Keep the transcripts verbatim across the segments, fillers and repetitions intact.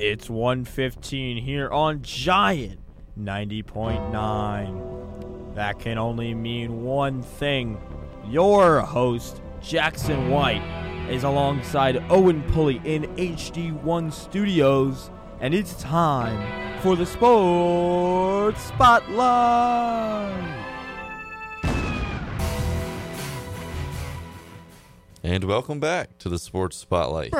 It's one fifteen here on Giant ninety point nine. That can only mean one thing. Your host, Jackson White, is alongside Owen Pulley in H D one Studios, and it's time for the Sports Spotlight. And welcome back to the Sports Spotlight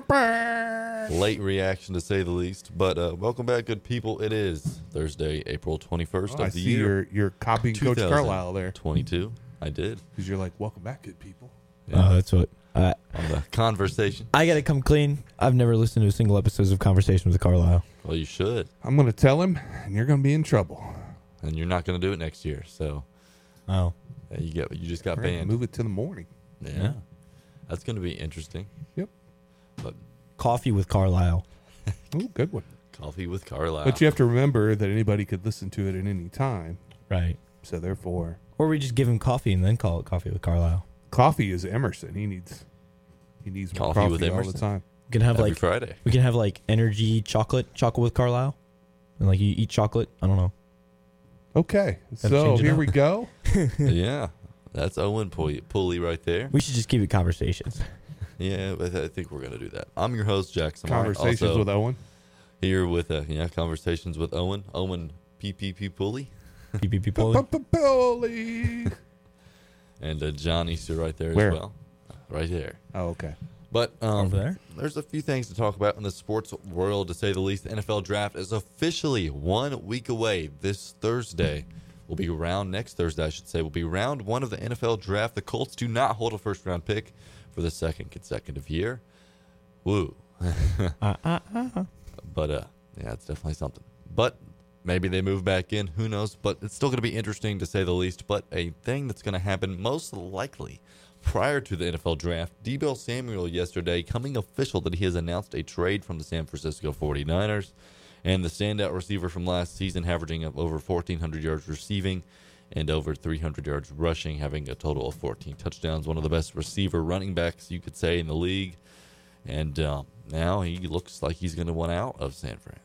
here. Late reaction, to say the least, but uh, welcome back, good people. It is Thursday, April twenty-first oh, of I the see year. You're, you're copying Coach Carlisle there. twenty-two. I did. Because you're like, welcome back, good people. Yeah. Oh, that's what. Uh, On the conversation. I got to come clean. I've never listened to a single episode of Conversations with Carlisle. Well, you should. I'm going to tell him, and you're going to be in trouble. And you're not going to do it next year, so. Oh. Yeah, you get. You just got Right, banned. move it to the morning. Yeah. Yeah. That's going to be interesting. Yep. But Coffee with Carlisle. Ooh, good one. Coffee with Carlisle. But you have to remember that anybody could listen to it at any time. Right. So therefore, Or we just give him coffee and then call it Coffee with Carlisle. coffee is Emerson. He needs he needs more Coffee coffee, with all Emerson. the time. We can have Every like Friday. we can have like energy chocolate, chocolate with Carlisle, and like you eat chocolate. I don't know. Okay, Gotta so change it here up. we go. Yeah. That's Owen Pulley, Pulley right there. We should just keep it conversations. Yeah, but I think we're going to do that. I'm your host, Jackson. White. Conversations Also with Owen. Here with, uh, yeah, Conversations with Owen. Owen P P P Pulley. P P P Pulley. Pulley. And uh, John Easter right there Where? as well. Right there. Oh, okay. But um, Over there? there's a few things to talk about in the sports world, to say the least. The N F L draft is officially one week away. This Thursday will be round, next Thursday, I should say, will be round one of the N F L draft. The Colts do not hold a first-round pick for the second consecutive year. Woo. uh, uh, uh. But, uh, yeah, it's definitely something. But maybe they move back in. Who knows? But it's still going to be interesting, to say the least. But a thing that's going to happen most likely prior to the N F L draft, Deebo Samuel yesterday coming official that he has announced a trade from the San Francisco forty-niners. And the standout receiver from last season, averaging up over fourteen hundred yards receiving and over three hundred yards rushing, having a total of fourteen touchdowns. One of the best receiver running backs, you could say, in the league. And um, now he looks like he's going to want out of San Fran.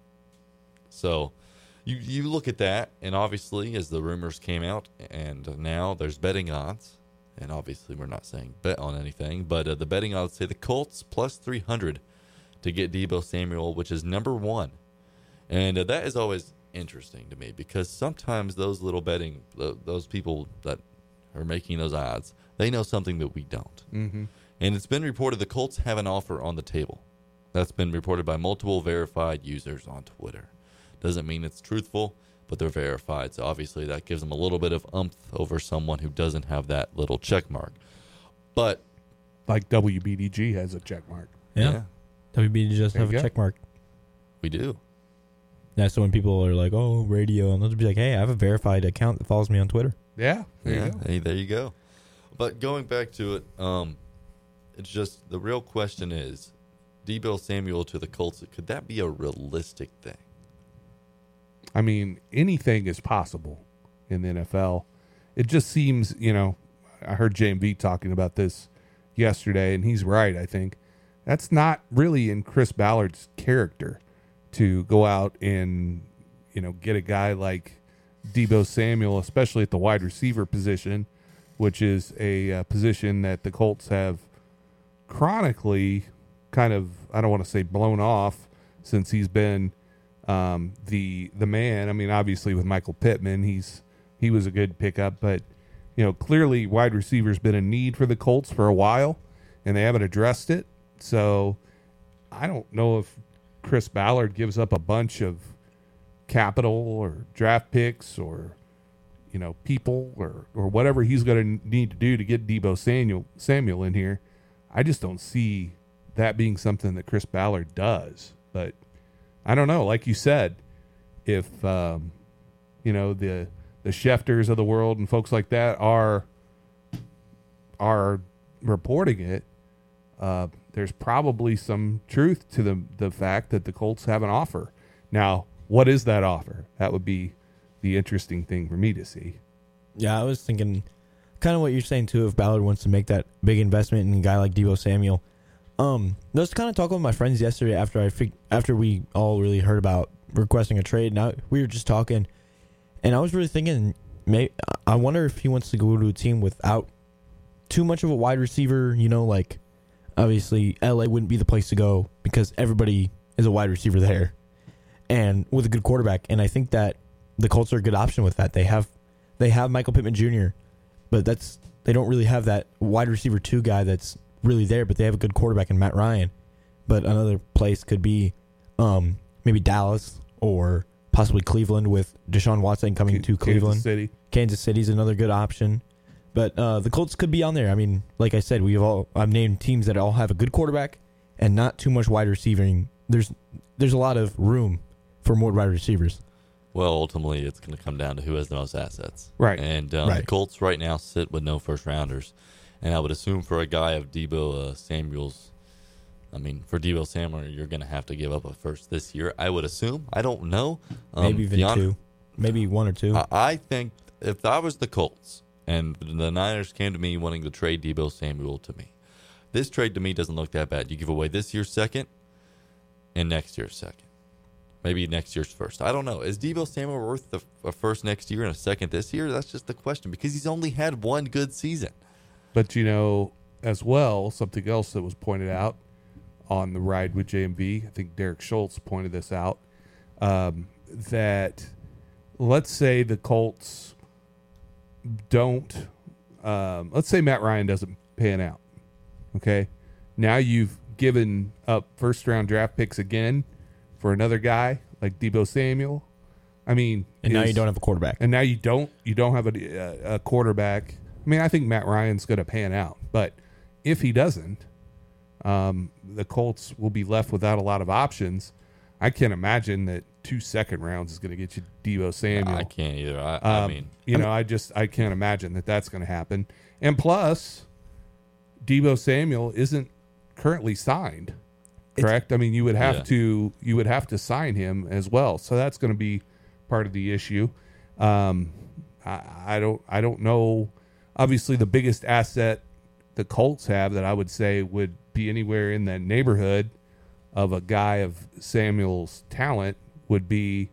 So you you look at that, and obviously, as the rumors came out, and now there's betting odds. And obviously, we're not saying bet on anything, but uh, the betting odds say the Colts plus three hundred to get Deebo Samuel, which is number one. And uh, that is always interesting to me, because sometimes those little betting, uh, those people that are making those odds, they know something that we don't. Mm-hmm. And it's been reported the Colts have an offer on the table. That's been reported by multiple verified users on Twitter. Doesn't mean it's truthful, but they're verified. So obviously that gives them a little bit of umph over someone who doesn't have that little check mark. But Like W B D G has a check mark. Yeah. yeah, W B D just There have you a go. check mark. we do. Yeah, so when people are like, "Oh, radio," and they'll just be like, "Hey, I have a verified account that follows me on Twitter." Yeah, there yeah, you go. Hey, there you go. But going back to it, um, it's just the real question is, Deebo Samuel to the Colts, could that be a realistic thing? I mean, anything is possible in the N F L. It just seems, you know, I heard J M V talking about this yesterday, and he's right, I think. That's not really in Chris Ballard's character to go out and, you know, get a guy like Deebo Samuel, especially at the wide receiver position, which is a uh, position that the Colts have chronically kind of, I don't want to say blown off since he's been um, the the man. I mean, obviously with Michael Pittman, he's he was a good pickup, but you know, clearly wide receiver's been a need for the Colts for a while, and they haven't addressed it. So I don't know if Chris Ballard gives up a bunch of capital or draft picks or, you know, people or, or whatever he's going to need to do to get Deebo Samuel, Samuel in here. I just don't see that being something that Chris Ballard does. But I don't know. Like you said, if, um, you know, the the Schefters of the world and folks like that are are reporting it, uh, there's probably some truth to the the fact that the Colts have an offer. Now, what is that offer? That would be the interesting thing for me to see. Yeah, I was thinking kind of what you're saying, too, if Ballard wants to make that big investment in a guy like Deebo Samuel. Um, I was kind of talking with my friends yesterday after I fig- after we all really heard about requesting a trade. Now we were just talking, and I was really thinking, may I wonder if he wants to go to a team without too much of a wide receiver. You know, like obviously L A wouldn't be the place to go because everybody is a wide receiver there, and with a good quarterback. And I think that the Colts are a good option with that. They have they have Michael Pittman Junior, but that's they don't really have that wide receiver two guy that's really there, but they have a good quarterback in Matt Ryan. But another place could be um, maybe Dallas or possibly Cleveland with Deshaun Watson coming to Cleveland. Kansas City. Kansas City's another good option. But uh, the Colts could be on there. I mean, like I said, we've all I've named teams that all have a good quarterback and not too much wide receiving. There's there's a lot of room for more wide receivers. Well, ultimately, it's going to come down to who has the most assets. Right. And um, Right. the Colts right now sit with no first rounders. And I would assume for a guy of Debo uh, Samuel's, I mean, for Debo Samuel, you're going to have to give up a first this year. I would assume. I don't know. Um, Maybe even beyond- two. Maybe one or two. I, I think if I was the Colts and the Niners came to me wanting to trade Debo Samuel to me, this trade to me doesn't look that bad. You give away this year's second and next year's second. Maybe next year's first. I don't know. Is Debo Samuel worth the, a first next year and a second this year? That's just the question because he's only had one good season. But, you know, as well, something else that was pointed out on the ride with J M V, I think Derek Schultz pointed this out, um, that let's say the Colts don't, um, let's say Matt Ryan doesn't pan out, okay? Now you've given up first-round draft picks again for another guy like Debo Samuel. I mean, and now is- you don't have a quarterback. and now you don't you don't have a, a, a quarterback. I mean, I think Matt Ryan's going to pan out, but if he doesn't, um, the Colts will be left without a lot of options. I can't imagine that two second rounds is going to get you Debo Samuel. I can't either. I, I Um, mean, you know, I just I can't imagine that that's going to happen. And plus, Debo Samuel isn't currently signed. Correct. I mean, you would have Yeah. to you would have to sign him as well. So that's going to be part of the issue. Um, I, I don't I don't know. Obviously, the biggest asset the Colts have that I would say would be anywhere in that neighborhood of a guy of Samuel's talent would be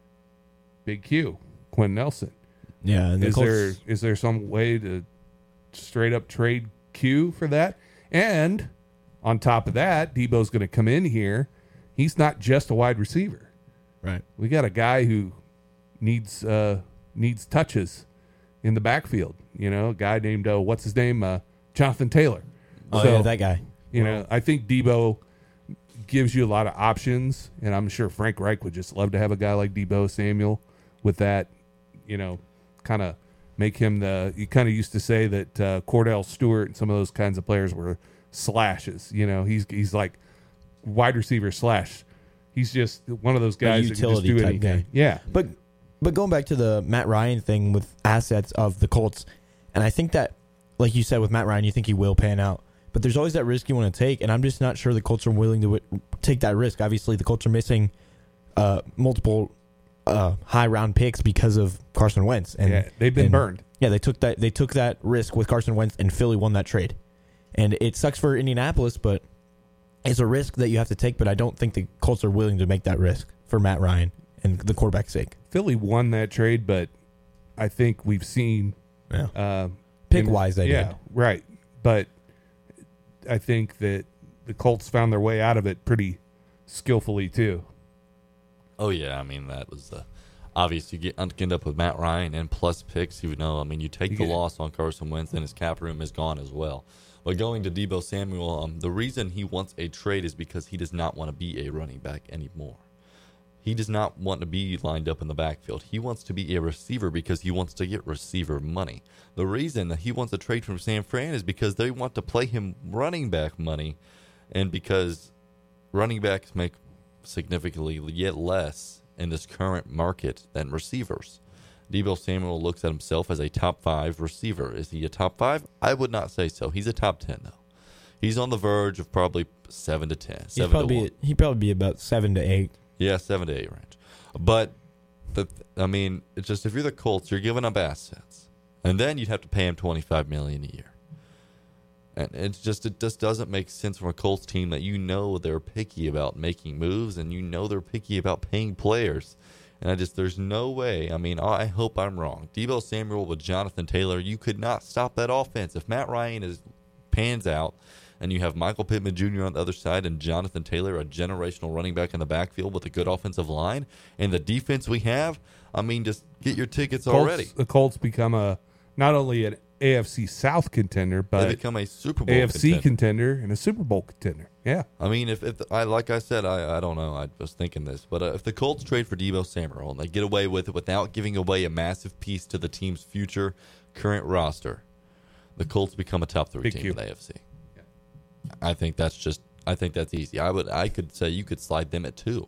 Big Q, Quentin Nelson. Yeah, and the Is Colts, there is there some way to straight up trade Q for that? And on top of that, Debo's going to come in here. He's not just a wide receiver. right? We got a guy who needs uh, needs touches in the backfield. You know, a guy named uh, what's his name, uh, Jonathan Taylor. Oh So, yeah, that guy. You know, I think Debo gives you a lot of options, and I'm sure Frank Reich would just love to have a guy like Debo Samuel with that. You know, kind of make him the. You kind of used to say that uh, Cordell Stewart and some of those kinds of players were slashes. You know, he's he's like wide receiver slash. He's just one of those guys that can just utility do type anything. guy. Yeah, But but going back to the Matt Ryan thing with assets of the Colts, and I think that, like you said with Matt Ryan, you think he will pan out. But there's always that risk you want to take, and I'm just not sure the Colts are willing to w- take that risk. Obviously, the Colts are missing uh, multiple uh, high round picks because of Carson Wentz, and yeah, they've been and- burned. Yeah, they took that they took that risk with Carson Wentz, and Philly won that trade. And it sucks for Indianapolis, but it's a risk that you have to take. But I don't think the Colts are willing to make that risk for Matt Ryan and the quarterback's sake. Philly won that trade, but I think we've seen Yeah, uh, pick in- wise they yeah, did. right. But I think that the Colts found their way out of it pretty skillfully too. oh yeah, I mean that was the obvious. You get end up with Matt Ryan and plus picks. You know, I mean, you take You the get- loss on Carson Wentz, and his cap room is gone as well. But going to Debo Samuel, um, the reason he wants a trade is because he does not want to be a running back anymore. He does not want to be lined up in the backfield. He wants to be a receiver because he wants to get receiver money. The reason that he wants a trade from San Fran is because they want to play him running back money, and because running backs make significantly yet less in this current market than receivers. Debo Samuel looks at himself as a top five receiver. Is he a top five? I would not say so. He's a top ten, though. He's on the verge of probably seven to ten. He'd seven to probably one. be, he'd probably be about seven to eight. Yeah, seven to eight range. But, the, I mean, it's just if you're the Colts, you're giving up assets. And then you'd have to pay him twenty-five million dollars a year. And it's just it just doesn't make sense from a Colts team that you know they're picky about making moves and you know they're picky about paying players. And I just there's no way. I mean, I hope I'm wrong. Deebo Samuel with Jonathan Taylor, you could not stop that offense. If Matt Ryan is pans out and you have Michael Pittman Junior on the other side and Jonathan Taylor, a generational running back in the backfield with a good offensive line, and the defense we have, I mean, just get your tickets Colts, already. The Colts become a not only an A F C South contender, They but become a Super Bowl A F C contender. contender and a Super Bowl contender. Yeah. I mean, if, if I like I said, I, I don't know. I was thinking this, but uh, if the Colts trade for Deebo Samuel and they get away with it without giving away a massive piece to the team's future current roster, the Colts become a top three Big team Q. in the A F C. I think that's just. I think that's easy. I would. I could say you could slide them at two.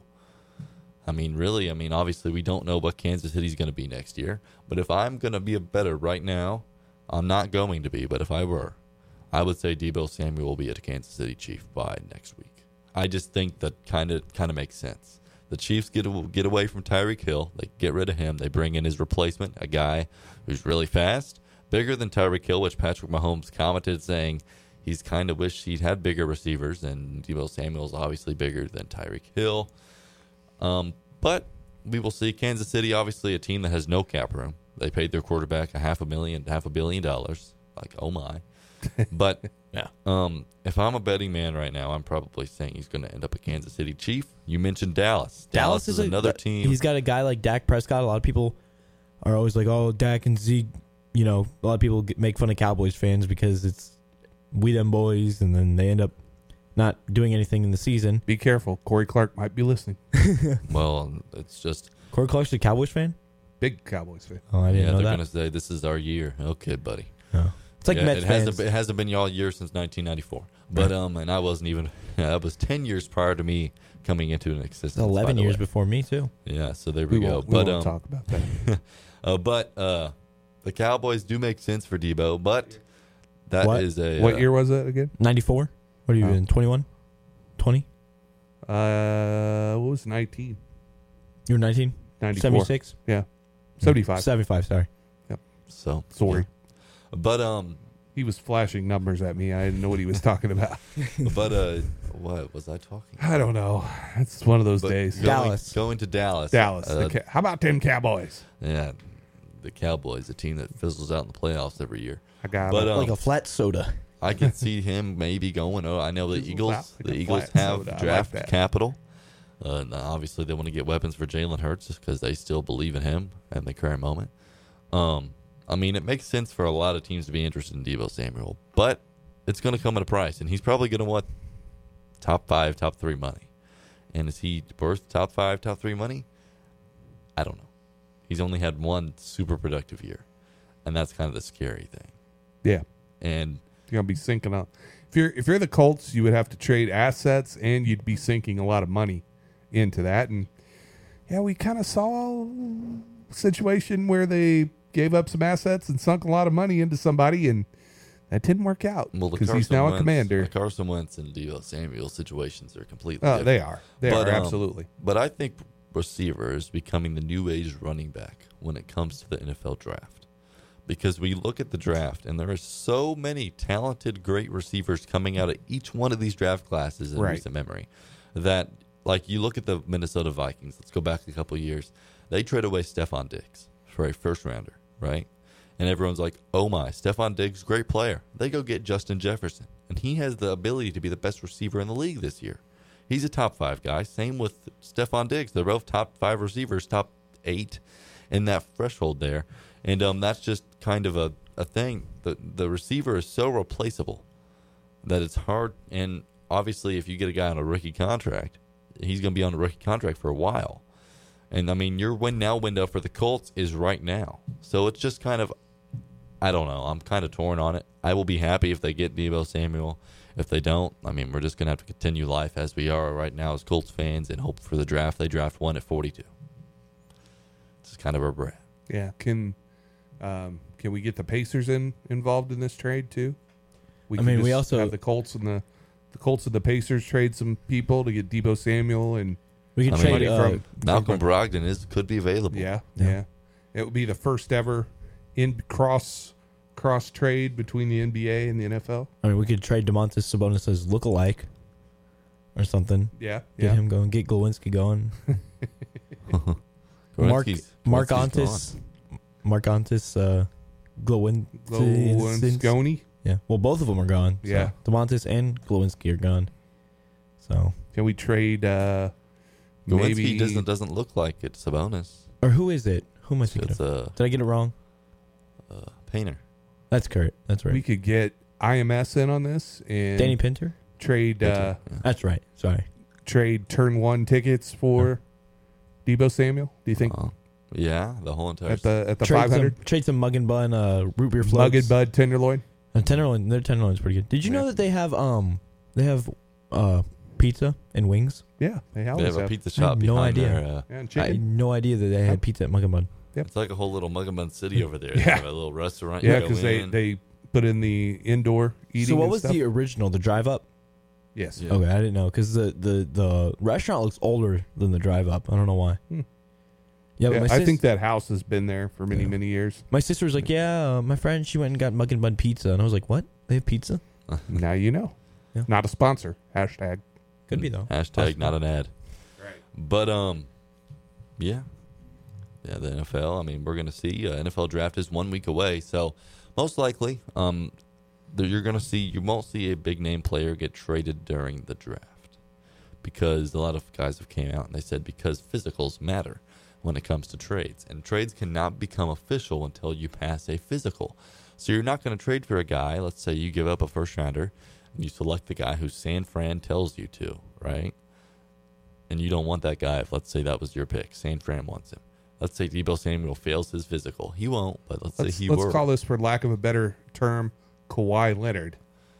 I mean, really. I mean, obviously, we don't know what Kansas City's going to be next year. But if I'm going to be a better right now, I'm not going to be. But if I were, I would say Deebo Samuel will be a Kansas City Chief by next week. I just think that kind of kind of makes sense. The Chiefs get get away from Tyreek Hill. They get rid of him. They bring in his replacement, a guy who's really fast, bigger than Tyreek Hill, which Patrick Mahomes commented saying he's kind of wished he'd had bigger receivers, and Deebo Samuel's obviously bigger than Tyreek Hill. Um, but we will see. Kansas City, obviously a team that has no cap room. They paid their quarterback a half a million, half a billion dollars. Like, oh my. But Yeah. um, if I'm a betting man right now, I'm probably saying he's going to end up a Kansas City Chief. You mentioned Dallas. Dallas, is a- another that- team. He's got a guy like Dak Prescott. A lot of people are always like, "Oh, Dak and Zeke." You know, a lot of people get, make fun of Cowboys fans because it's we them boys, and then they end up not doing anything in the season. Be careful. Corey Clark might be listening. Well, it's just Corey Clark's a Cowboys fan. Big Cowboys fan. Oh, I didn't yeah, know they're that. going to say this is our year. Okay, buddy. No. It's like Yeah, Mets it fans. hasn't, been, it hasn't been y'all year since nineteen ninety-four. But um, and I wasn't even. Yeah, that was ten years prior to me coming into an existence. It's eleven by the years way. before me too. Yeah, so there we, We go. won't, we but won't um, talk about that. uh, but uh, the Cowboys do make sense for Debo, but that What? is a What uh, year was that again? ninety-four. What are you Oh. in? twenty-one? twenty? Uh, what was nineteen? You were nineteen? ninety-four. seventy-six? Yeah. seventy-five. seventy-five, sorry. So Sorry. yeah. But um, He was flashing numbers at me. I didn't know what he was talking about. but uh, what was I talking? I don't know. It's one of those But days. Going, Dallas. going to Dallas. Dallas. Uh, the Ca- how about them Cowboys? yeah, the Cowboys, a team that fizzles out in the playoffs every year. I got But, it. uh, Like a flat soda. I can see him maybe going. Oh, I know the Fizzles Eagles. out like the a Eagles flat have soda. I like draft that. capital. Uh, and obviously, they want to get weapons for Jalen Hurts because they still believe in him at the current moment. Um, I mean, it makes sense for a lot of teams to be interested in Deebo Samuel, but it's going to come at a price, and he's probably going to want top five, top three money. And is he worth top five, top three money? I don't know. He's only had one super productive year, and that's kind of the scary thing. yeah. And You're gonna be sinking up. If you're if you're the Colts, you would have to trade assets, and you'd be sinking a lot of money into that. And yeah, we kind of saw a situation where they gave up some assets and sunk a lot of money into somebody, and that didn't work out well, the because he's Carson now Wentz, a commander. The Carson Wentz and Deebo Samuel situations are completely Oh, different. they are. They But, are um, absolutely. But I think receiver is becoming the new age running back when it comes to the N F L draft. Because we look at the draft, and there are so many talented, great receivers coming out of each one of these draft classes in Right. recent memory. That, like, you look at the Minnesota Vikings. Let's go back a couple of years. They trade away Stephon Diggs for a first rounder, right? And everyone's like, oh my, Stephon Diggs, great player. They go get Justin Jefferson, and he has the ability to be the best receiver in the league this year. He's a top five guy. Same with Stephon Diggs. They're both top five receivers, top eight in that threshold there. And um, that's just kind of a, a thing. The, the receiver is so replaceable that it's hard. And obviously, if you get a guy on a rookie contract, he's going to be on a rookie contract for a while. And, I mean, your win now window for the Colts is right now. So it's just kind of, I don't know. I'm kind of torn on it. I will be happy if they get Deebo Samuel. If they don't, I mean, we're just going to have to continue life as we are right now as Colts fans and hope for the draft. They draft one at forty-two. It's kind of where we're at. Yeah. Can um, can we get the Pacers in involved in this trade too? We I can mean, we just also- have the Colts and the the Colts and the Pacers trade some people to get Deebo Samuel and We can I mean, trade uh, from- Malcolm Brogdon is could be available. yeah, Yeah. yeah, It would be the first ever in cross cross trade between the N B A and the N F L. I mean, we could trade Domantas Sabonis as lookalike or something. Yeah, Get yeah. him going. Get Glowinski going. Mark Glowinski's- Mark Glowinski's Ontis, Mark Ontis, uh, Glowin. Glowinski. Yeah. Well, both of them are gone. So Yeah. Domantas and Glowinski are gone. So, Can we trade? Uh, Glowinski maybe doesn't doesn't look like it's Sabonis. or who is it? Who am I thinking It's of? a Did I get it wrong? uh, Painter. That's Kurt. That's we right. could get I M S in on this and Danny Pinter. trade uh, Yeah. That's right. Sorry. trade turn one tickets for Debo Samuel. Do you think Uh, yeah, the whole entire at the at the Trade five hundred some, trade some mug and bun, uh, root beer floats. Mug and Bud Tenderloin? Uh, tenderloin. Their tenderloin's pretty good. Did you know Yeah. that they have um they have uh pizza and wings? Yeah, they they always have a have. pizza I shop had no behind idea. there. Uh, Yeah, and I had chicken. no idea that they had Yep. pizza at Mug and Bun. Yep. It's like a whole little Muggamun city over there. They Yeah. have a little restaurant. Yeah, you go because they, in. they put in the indoor eating. So what and was stuff. the original? The drive up? Yes. Yeah. Okay, I didn't know because the, the the restaurant looks older than the drive up. I don't know why. Hmm. Yeah, but Yeah, my I sis- think that house has been there for many Yeah. many years. my sister was like, "Yeah, uh, my friend, she went and got Mug and Bun pizza," and I was like, "What? They have pizza? Now you know. Yeah. Not a sponsor. Hashtag. Could be though." Hashtag not an ad. Right. But um, yeah, yeah. The N F L. I mean, we're gonna see. Uh, N F L draft is one week away, so most likely, um, that you're gonna see. You won't see a big name player get traded during the draft because a lot of guys have came out and they said because physicals matter when it comes to trades, and trades cannot become official until you pass a physical. So you're not going to trade for a guy. Let's say you give up a first rounder and you select the guy who San Fran tells you to, right? And you don't want that guy if, let's say, that was your pick. San Fran wants him. Let's say Debo Samuel fails his physical. He won't, but let's, Let's, say he let's were. call this, for lack of a better term, Kawhi Leonard.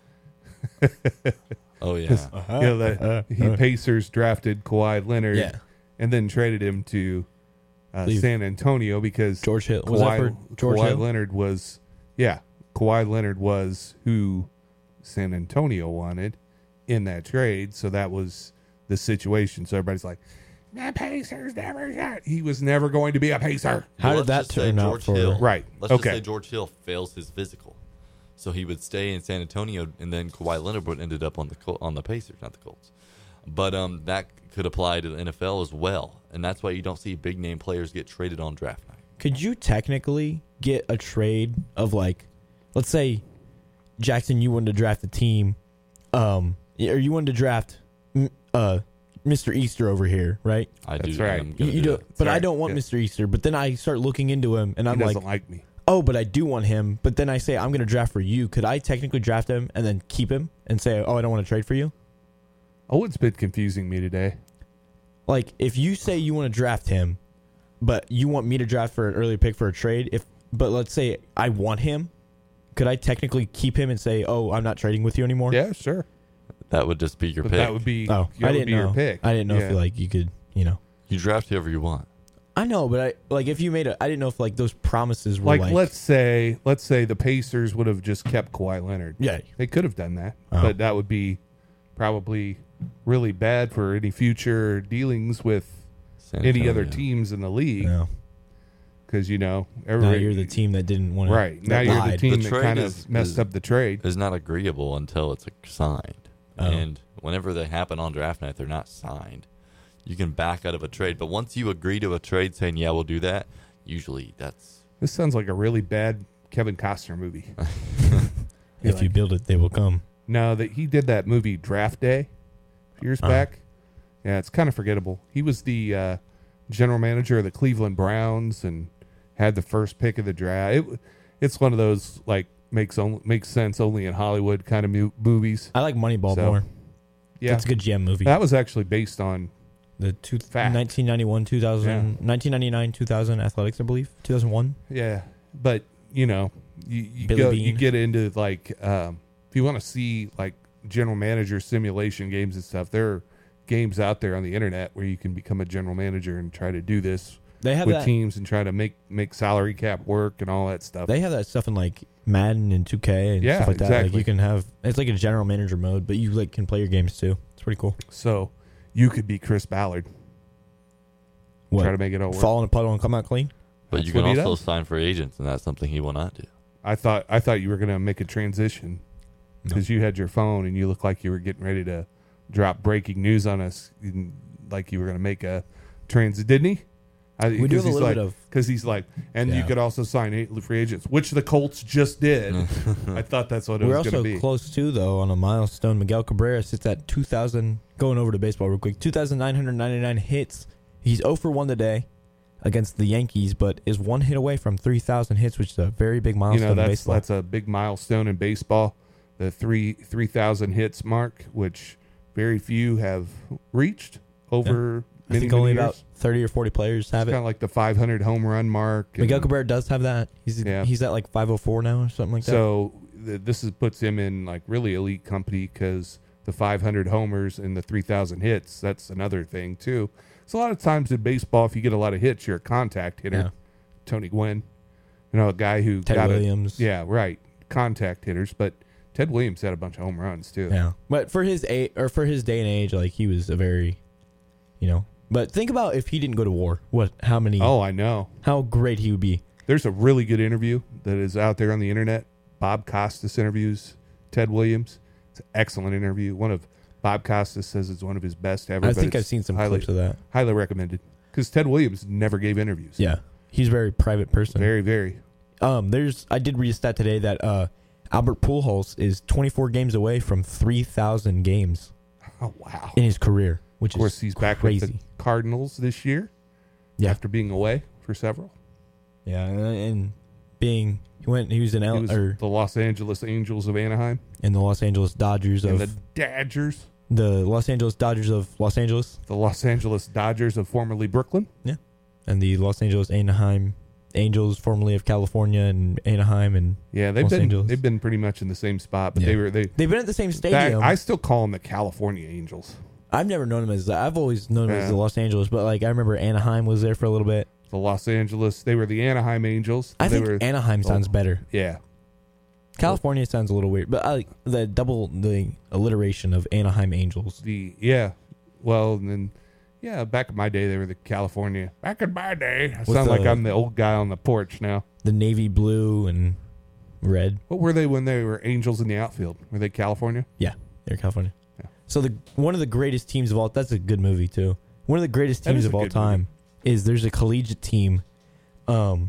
Oh, yeah. You know, the, he Pacers drafted Kawhi Leonard Yeah, and then traded him to uh, Leave. San Antonio because George Hill. Was that Kawhi, for George Kawhi Hill? Leonard was, yeah, Kawhi Leonard was who San Antonio wanted in that trade. So that was the situation. So everybody's like, the Pacers never got. He was never going to be a Pacer. How Well, did that let's just say turn out George for? Hill. Right. Let's okay. just say George Hill fails his physical. So he would stay in San Antonio, and then Kawhi Leonard would ended up on the Col- on the Pacers, not the Colts. But um, that could apply to the N F L as well, and that's why you don't see big name players get traded on draft night. Could you technically get a trade of like, let's say, Jackson, you wanted to draft a team, um, or you wanted to draft, mm, uh, Mister Easter over here, right? I That's do. right. I'm You, gonna you do do, that. but I right, don't want yeah. Mister Easter. But then I start looking into him, and He I'm doesn't like, like me. oh, but I do want him. But then I say I'm going to draft for you. Could I technically draft him and then keep him and say, oh, I don't want to trade for you? Oh, it's been confusing me today. Like if you say you want to draft him, but you want me to draft for an early pick for a trade, if but let's say I want him, could I technically keep him and say, oh, I'm not trading with you anymore? Yeah, sure. That would just be your But pick. that would be, Oh, that I would didn't be know. your pick. I didn't know Yeah. if like you could, you know. You draft whoever you want. I know, but I like if you made a. I didn't know if like those promises were Like, like, let's say, let's say the Pacers would have just kept Kawhi Leonard. yeah, They could have done that, Oh. but that would be probably really bad for any future dealings with San any other Antonio. teams in the league. no. Because you know, Now everybody, you're the team that didn't want to. right now you're the team The that trade kind is- of messed is- up the trade. Is not agreeable until it's signed. Oh. And whenever they happen on draft night, they're not signed. You can back out of a trade, but once you agree to a trade saying, yeah, we'll do that, usually that's This sounds like a really bad Kevin Costner movie. If you build it, they will come. No, that he did that movie Draft Day a few years Uh. back. Yeah, it's kind of forgettable. He was the uh, general manager of the Cleveland Browns and had the first pick of the draft. It, it's one of those like makes only, makes sense only in Hollywood kind of mu- movies. I like Moneyball So, more. Yeah, That's a good G M movie. that was actually based on. The two, Fact. nineteen ninety-one, two thousand, nineteen ninety-nine, two thousand Athletics, I believe. two thousand one. Yeah, but you know, you, you Billy go Bean. you get into like um, if you want to see like general manager simulation games and stuff. There are games out there on the internet where you can become a general manager and try to do this They have with that. teams and try to make make salary cap work and all that stuff. They have that stuff in like Madden and two K and Yeah, stuff like that. Like exactly. you can have it's like a general manager mode, but you like can play your games too. It's pretty cool. So you could be Chris Ballard. What? Try to make it all work. Fall in a puddle and come out clean? But That's you can what he also does. sign free agents, and that's something he will not do. I thought I thought you were gonna make a transition because you had your phone and you looked like you were getting ready to drop breaking news on us, like you were gonna make a transit, didn't he? I, We do have a he's little like, bit of- because he's like, and you Yeah. could also sign eight free agents, which the Colts just did. I thought that's what it We're was also going to be. close too, though, on a milestone. Miguel Cabrera sits at two thousand. Going over to baseball real quick, two thousand nine hundred ninety-nine hits. He's zero for one today against the Yankees, but is one hit away from three thousand hits, which is a very big You milestone know, in that's baseball. that's a big milestone in baseball. The three three thousand hits mark, which very few have reached over. I Many, think many only years. about thirty or forty players have It's it. kind of like the five hundred home run mark. and Miguel Cabrera does have that. He's Yeah. he's at like five oh four now or something like that. So th- this is puts him in like really elite company because the five hundred homers and the three thousand hits. That's another thing too. So a lot of times in baseball, if you get a lot of hits, you're a contact hitter. Yeah. Tony Gwynn, you know, a guy who Ted got Williams. A, yeah, right, contact hitters. But Ted Williams had a bunch of home runs too. Yeah, but for his a or for his day and age, like he was a very, you know. But think about if he didn't go to war, what how many? Oh, I know. how great he would be. There's a really good interview that is out there on the internet. Bob Costas interviews Ted Williams. It's an excellent interview. One of Bob Costas says it's one of his best ever. I but think it's I've seen some highly, clips of that. highly recommended because Ted Williams never gave interviews. Yeah, he's a very private person. Very, very. Um, there's I did read a stat today that uh, Albert Pujols is twenty-four games away from three thousand games Oh, wow. in his career, which Of course, is he's back crazy. with the Cardinals this year Yeah. after being away for several. Yeah, and, and being he went he was in He L, was or the Los Angeles Angels of Anaheim in the Los Angeles Dodgers and of the Dodgers, the Los Angeles Dodgers of Los Angeles the Los Angeles Dodgers of formerly Brooklyn. and the Los Angeles Anaheim Angels, formerly of California and Anaheim, and Yeah, they've Los been Angeles. they've been pretty much in the same spot, but Yeah. they were they. they've been at the same that- stadium. I still call them the California Angels. I've never known them as that. I've always known them Yeah. as the Los Angeles, but like I remember Anaheim was there for a little bit. The Los Angeles, they were the Anaheim Angels. I they think were, Anaheim sounds oh. better. yeah, California sounds a little weird, but I like the double the alliteration of Anaheim Angels. the yeah. Well, and then yeah, back in my day, they were the California. Back in my day, I With sound like the- I'm the old guy on the porch now. The navy blue and red. What were they when they were Angels in the outfield? Were they California? Yeah, they're California. Yeah. So the one of the greatest teams of all that's a good movie too. One of the greatest That teams is of a all good time is there's a collegiate team, um,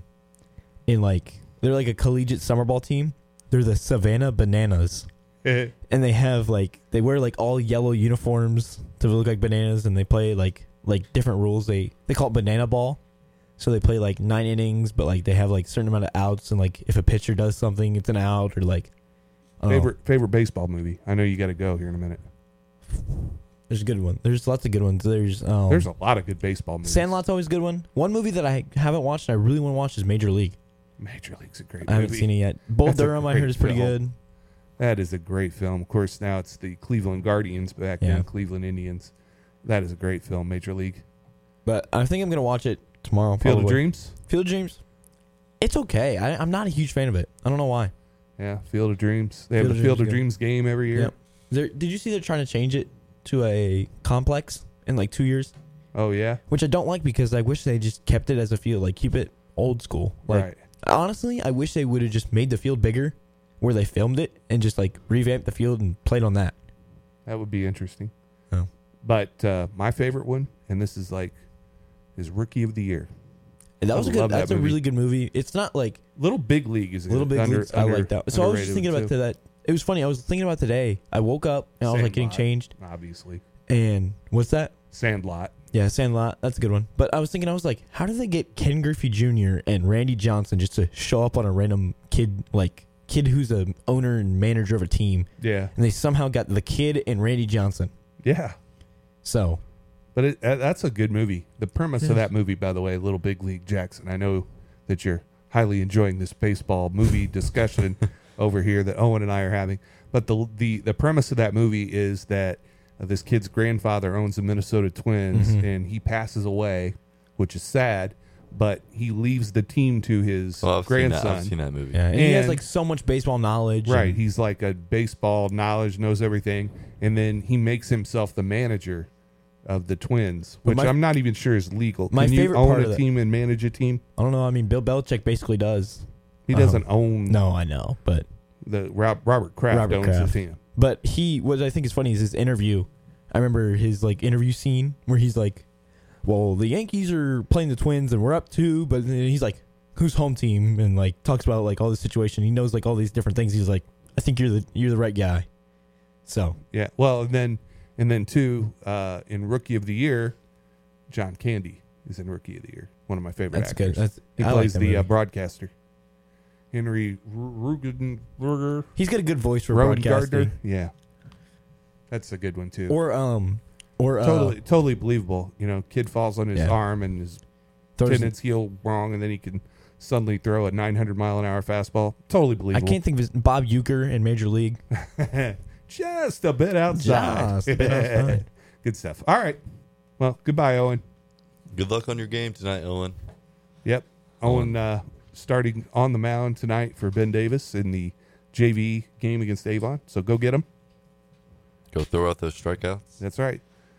in like they're like a collegiate summer ball team. They're the Savannah Bananas, and they have like they wear like all yellow uniforms to look like bananas, and they play like like different rules. They they call it banana ball. So they play like nine innings, but like they have like certain amount of outs, and like if a pitcher does something, it's an out, or like I don't know. favorite favorite baseball movie? I know you got to go here in a minute. There's a good one. There's lots of good ones. There's um, There's a lot of good baseball movies. Sandlot's always a good one. One movie that I haven't watched and I really want to watch is Major League. Major League's a great I haven't movie. seen it yet. Bull That's a Durham, I great heard, is pretty film. good. That is a great film. Of course, now it's the Cleveland Guardians, back Yeah. then Cleveland Indians. That is a great film, Major League. But I think I'm gonna watch it tomorrow. Field of probably. Dreams? Field of Dreams. It's okay. I, I'm not a huge fan of it. I don't know why. Yeah, Field of Dreams. They have Field the of Field Dreams of is Dreams game every year. Yep. There, did you see they're trying to change it to a complex in like two years? Oh, yeah? Which I don't like because I wish they just kept it as a field. Like keep it old school. Like right. honestly, I wish they would have just made the field bigger where they filmed it and just like revamped the field and played on that. That would be interesting. Oh. But uh, my favorite one, and this is like, is Rookie of the Year. And that I was a love good. that That's a movie. really good movie. It's not like Little Big League is Little Big under, Leagues. I under- like that. So I was just underrated thinking one, about too. that. It was funny. I was thinking about today. I woke up and I was like getting Sandlot, changed. Obviously. And what's that? Sandlot. Yeah, Sandlot. That's a good one. But I was thinking, I was like, how did they get Ken Griffey Junior and Randy Johnson just to show up on a random kid, like kid who's a owner and manager of a team, Yeah. and they somehow got the kid and Randy Johnson. Yeah. So But it, uh, that's a good movie. The premise Yes. of that movie, by the way, Little Big League, Jackson. I know that you're highly enjoying this baseball movie discussion over here that Owen and I are having. But the the the premise of that movie is that uh, this kid's grandfather owns the Minnesota Twins, Mhm. and he passes away, which is sad. But he leaves the team to his Well, I've seen, that, grandson. I've seen that movie. yeah, and, he has And- like so much baseball knowledge. Right. and- He's like a baseball knowledge, knows everything. And then he makes himself the manager of the Twins, But which my- I'm not even sure is legal. my Can you favorite own part a of the- team and manage a team? I don't know. I mean, Bill Belichick basically does. He Um, doesn't own No, I know, but the Rob, Robert Kraft Robert owns Kraft. the team. but he what I think is funny is his interview. I remember his like interview scene where he's like, "Well, the Yankees are playing the Twins and we're up two," but then he's like, "Who's home team?" and like talks about like all this situation. He knows like all these different things. He's like, "I think you're the you're the right guy." So Yeah. Well, and then and then too uh, in Rookie of the Year, John Candy is in Rookie of the Year. One of my favorite that's actors. good. That's, he I like plays that the uh, movie. broadcaster. Henry Rugenberger. He's got a good voice for Rowan broadcasting. Gardner. Yeah. That's a good one too. Or um, or uh, totally totally believable. You know, kid falls on his Yeah. arm and his throws- tendons heal wrong, and then he can suddenly throw a nine hundred mile an hour fastball. Totally I believable. can't think of his Bob Euchre in Major League. Just a bit outside. Just a bit outside. Good stuff. All right. Well, goodbye, Owen. Good luck on your game tonight, Owen. Yep. Owen uh, starting on the mound tonight for Ben Davis in the J V game against Avon. So go get him. Go throw out those strikeouts. That's right.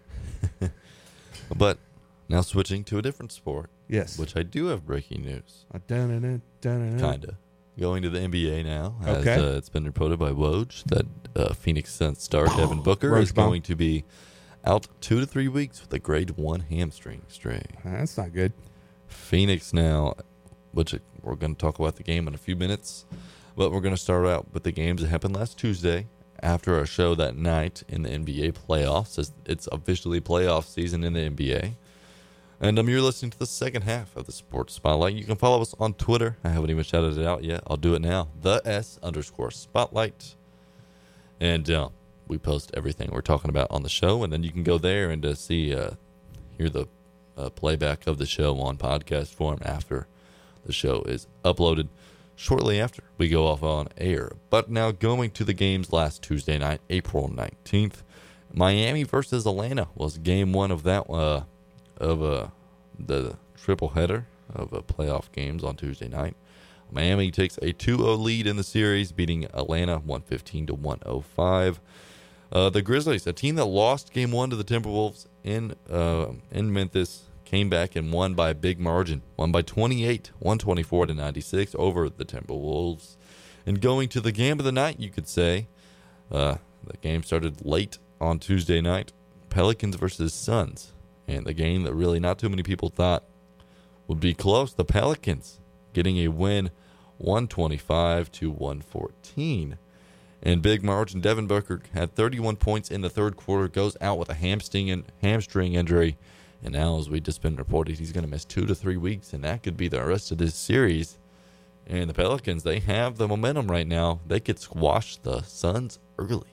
But now switching to a different sport, Yes. which I do have breaking news. Uh, dun-dun-dun, dun-dun-dun. Kinda. Going to the N B A now. As, Okay. uh, it's been reported by Woj that uh, Phoenix Suns star Devin Booker is Roach bomb. going to be out two to three weeks with a grade one hamstring strain. That's not good. Phoenix now, which we're going to talk about the game in a few minutes, but we're going to start out with the games that happened last Tuesday after our show that night in the N B A playoffs, as it's officially playoff season in the N B A. And um, you're listening to the second half of the Sports Spotlight. You can follow us on Twitter. I haven't even shouted it out yet. I'll do it now. The S underscore Spotlight. And uh, we post everything we're talking about on the show, and then you can go there and uh, see, uh, hear the uh, playback of the show on podcast form after the show is uploaded shortly after we go off on air. But now going to the games last Tuesday night, April nineteenth, Miami versus Atlanta was game one of that uh, of uh, the triple header of uh, playoff games on Tuesday night. Miami takes a two oh lead in the series, beating Atlanta one fifteen to one oh five. Uh, the Grizzlies, a team that lost game one to the Timberwolves in uh, in Memphis, came back and won by a big margin, won by twenty-eight, one twenty-four to ninety-six over the Timberwolves. And going to the game of the night, you could say, uh, the game started late on Tuesday night, Pelicans versus Suns. And the game that really not too many people thought would be close, the Pelicans getting a win one twenty-five to one fourteen. And big margin, Devin Booker had thirty-one points in the third quarter, goes out with a hamstring and hamstring injury. And now, as we just been reported, he's going to miss two to three weeks, and that could be the rest of this series. And the Pelicans, they have the momentum right now. They could squash the Suns early.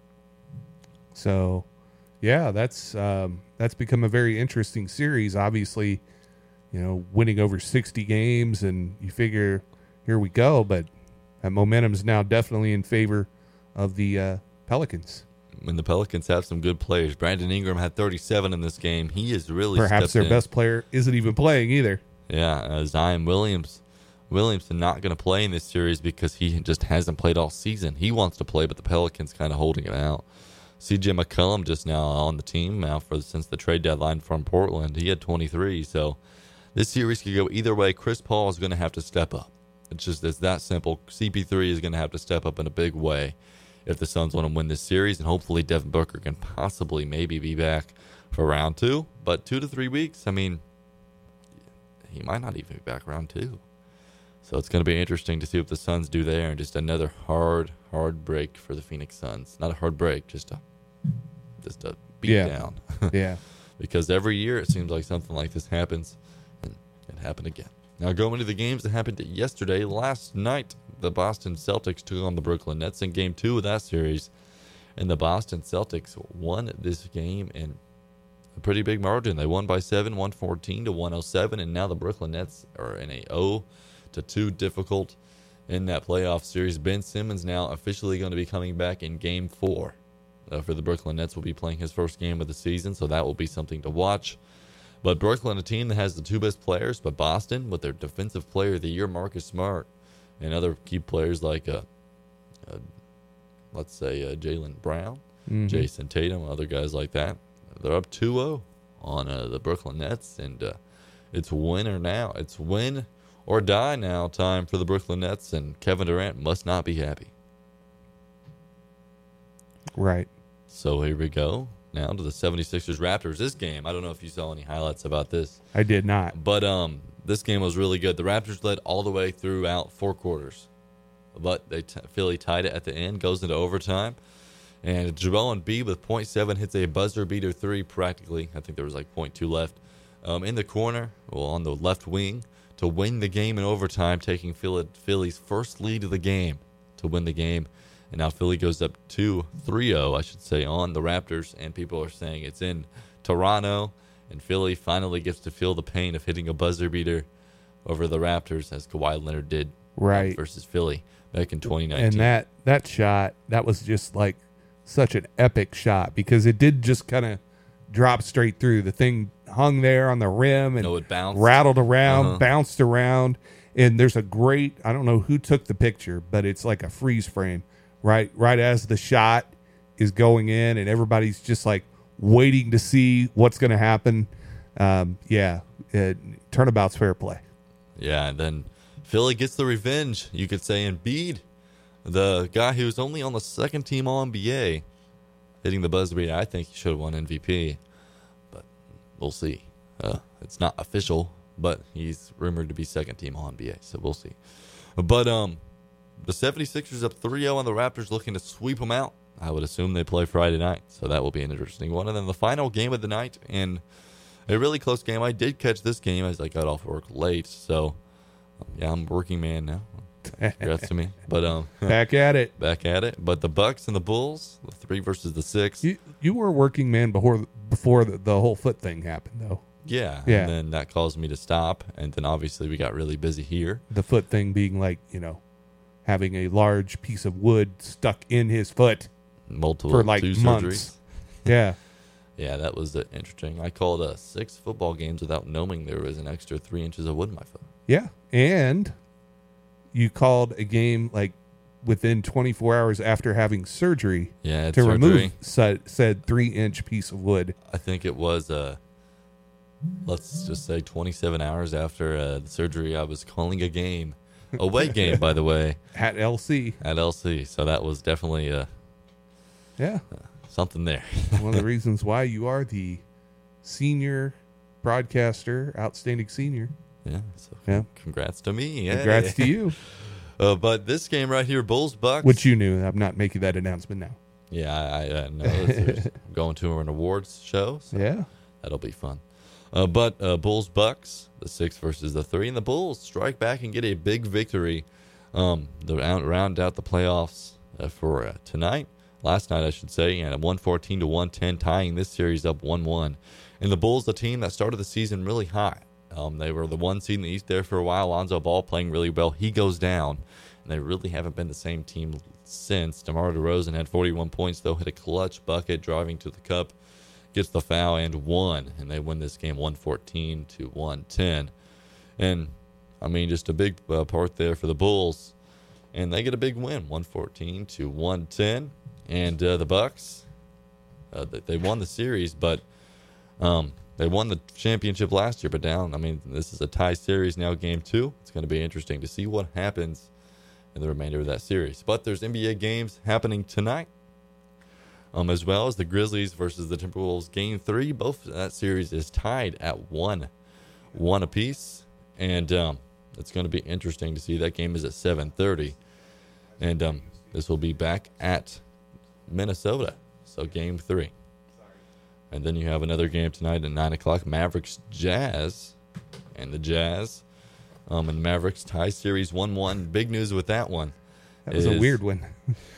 So, yeah, that's um, that's become a very interesting series. Obviously, you know, winning over sixty games, and you figure, here we go. But that momentum is now definitely in favor of the uh, Pelicans. And the Pelicans have some good players. Brandon Ingram had thirty-seven in this game. He is really Perhaps stepped their in. best player isn't even playing either. Yeah, uh, Zion Williams. Williams is not going to play in this series because he just hasn't played all season. He wants to play, but the Pelicans kind of holding him out. C J McCollum just now on the team now for since the trade deadline from Portland. He had twenty-three, so this series could go either way. Chris Paul is going to have to step up. It's just it's that simple. C P three is going to have to step up in a big way if the Suns want to win this series, and hopefully Devin Booker can possibly maybe be back for round two. But two to three weeks, I mean, he might not even be back round two. So it's going to be interesting to see what the Suns do there, and just another hard, hard break for the Phoenix Suns. Not a hard break, just a just a beat Yeah. down. Yeah. Because every year it seems like something like this happens, and it happened again. Now going to the games that happened yesterday, last night, the Boston Celtics took on the Brooklyn Nets in game two of that series, and the Boston Celtics won this game in a pretty big margin. They won by seven, one fourteen to one oh seven, and now the Brooklyn Nets are in a oh to two difficult in that playoff series. Ben Simmons now officially going to be coming back in game four. Uh, for the Brooklyn Nets, will be playing his first game of the season, so that will be something to watch. But Brooklyn, a team that has the two best players, but Boston, with their defensive player of the year, Marcus Smart, and other key players like, uh, uh, let's say, uh, Jaylen Brown, Mhm. Jason Tatum, other guys like that. They're up two oh on uh, the Brooklyn Nets, and uh, it's win or now. It's win or die now time for the Brooklyn Nets, and Kevin Durant must not be happy. Right. So here we go. Now to the seventy-sixers Raptors. This game, I don't know if you saw any highlights about this. I did not. But um, this game was really good. The Raptors led all the way throughout four quarters. But they t- Philly tied it at the end, goes into overtime. And Joel Embiid with point seven hits a buzzer beater three practically. I think there was like point two left. Um, in the corner, well, on the left wing, to win the game in overtime, taking Philly's first lead of the game to win the game. And now Philly goes up two three oh, I should say, on the Raptors. And people are saying it's in Toronto. And Philly finally gets to feel the pain of hitting a buzzer beater over the Raptors, as Kawhi Leonard did Right. versus Philly back in twenty nineteen. And that, that shot, that was just like such an epic shot because it did just kind of drop straight through. The thing hung there on the rim and No, it bounced. rattled around, Uh-huh. bounced around. And there's a great, I don't know who took the picture, but it's like a freeze frame, right? Right as the shot is going in and everybody's just like waiting to see what's going to happen. Um, yeah, it, turnabout's fair play. Yeah, and then Philly gets the revenge, you could say. Embiid, the guy who's only on the second team All N B A, hitting the buzzer beater. I think he should have won M V P, but we'll see. Uh, it's not official, but he's rumored to be second team All N B A, so we'll see. But um, the seventy-sixers up three oh on the Raptors, looking to sweep them out. I would assume they play Friday night, so that will be an interesting one. And then the final game of the night, and a really close game. I did catch this game as I got off work late, so yeah, I'm a working man now. Congrats to me. But um, Back at it. back at it. But the Bucks and the Bulls, the three versus the six. You you were a working man before before the, the whole foot thing happened, though. Yeah, Yeah. and then that caused me to stop. And then obviously we got really busy here. The foot thing being like, you know, having a large piece of wood stuck in his foot Multiple for like two months. surgeries. Yeah. Yeah, that was uh, interesting. I called uh, six football games without knowing there was an extra three inches of wood in my foot. Yeah. And you called a game like within twenty-four hours after having surgery Yeah, it's to surgery. remove said, said three inch piece of wood. I think it was, uh, let's just say, twenty-seven hours after uh, the surgery. I was calling a game, away game, by the way, At L C. at L C. So that was definitely uh, Yeah. something there. One of the reasons why you are the senior broadcaster, outstanding senior. Yeah. So Yeah. congrats to me. Yay. Congrats to you. Uh, but this game right here, Bulls Bucks. Which you knew. I'm not making that announcement now. Yeah, I, I uh, know. It's- I'm going to an awards show. So Yeah. that'll be fun. Uh, but uh, Bulls Bucks, the six versus the three, and the Bulls strike back and get a big victory. Um, to round, round out the playoffs uh, for uh, tonight, last night I should say, and one fourteen to one ten, tying this series up one one. And the Bulls, the team that started the season really high. Um, they were the one seed in the East there for a while. Lonzo Ball playing really well. He goes down, and they really haven't been the same team since. DeMar DeRozan had forty-one points, though, hit a clutch bucket driving to the cup, gets the foul, and won. And they win this game one fourteen to one ten. And, I mean, just a big uh, part there for the Bulls. And they get a big win, one fourteen to one ten. And uh, the Bucks, uh, they- they won the series, but um, they won the championship last year, but down. I mean, this is a tie series now, game two. It's going to be interesting to see what happens in the remainder of that series. But there's N B A games happening tonight, um, as well as the Grizzlies versus the Timberwolves game three. Both that series is tied at one, one apiece, and um, it's going to be interesting to see. That game is at seven thirty, and um, this will be back at Minnesota. So game three. And then you have another game tonight at nine o'clock, Mavericks Jazz. And the Jazz um, and Mavericks tie series one one. Big news with that one. That was a is- weird one.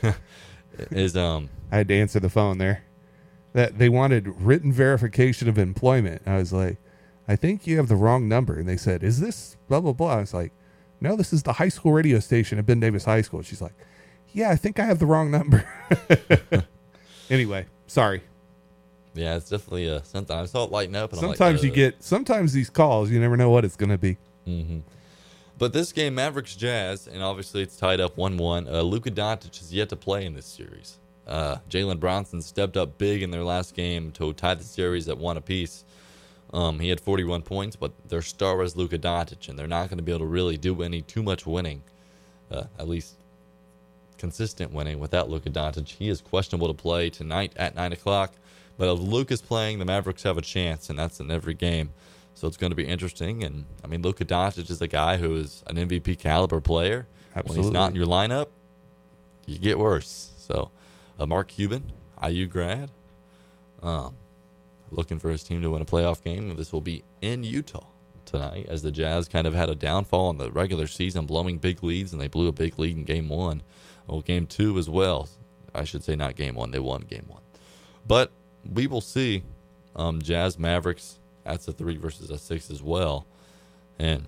Is um I had to answer the phone there. That they wanted written verification of employment. I was like, I think you have the wrong number. And they said, is this blah, blah, blah? I was like, no, this is the high school radio station at Ben Davis High School. She's like, yeah, I think I have the wrong number. Anyway, sorry. yeah, it's definitely uh, something. I saw it lighten up. And Sometimes I'm like, you get, sometimes these calls, you never know what it's going to be. Mm-hmm. But this game, Mavericks Jazz, and obviously it's tied up one one. Uh, Luka Doncic is yet to play in this series. Uh, Jalen Bronson stepped up big in their last game to tie the series at one apiece. Um, he had forty-one points, but their star was Luka Doncic, and they're not going to be able to really do any too much winning, uh, at least consistent winning without Luka Doncic. He is questionable to play tonight at nine o'clock, but if Luka's playing, the Mavericks have a chance, and that's in every game. So it's going to be interesting. And, I mean, Luka Doncic is a guy who is an M V P caliber player. Absolutely. When he's not in your lineup, you get worse. So, uh, Mark Cuban, I U grad, um, looking for his team to win a playoff game. This will be in Utah tonight, as the Jazz kind of had a downfall in the regular season, blowing big leads, and they blew a big lead in game one. Well, game two as well. I should say not game one. They won game one. But we will see. Um, Jazz, Mavericks, that's a three versus a six as well. And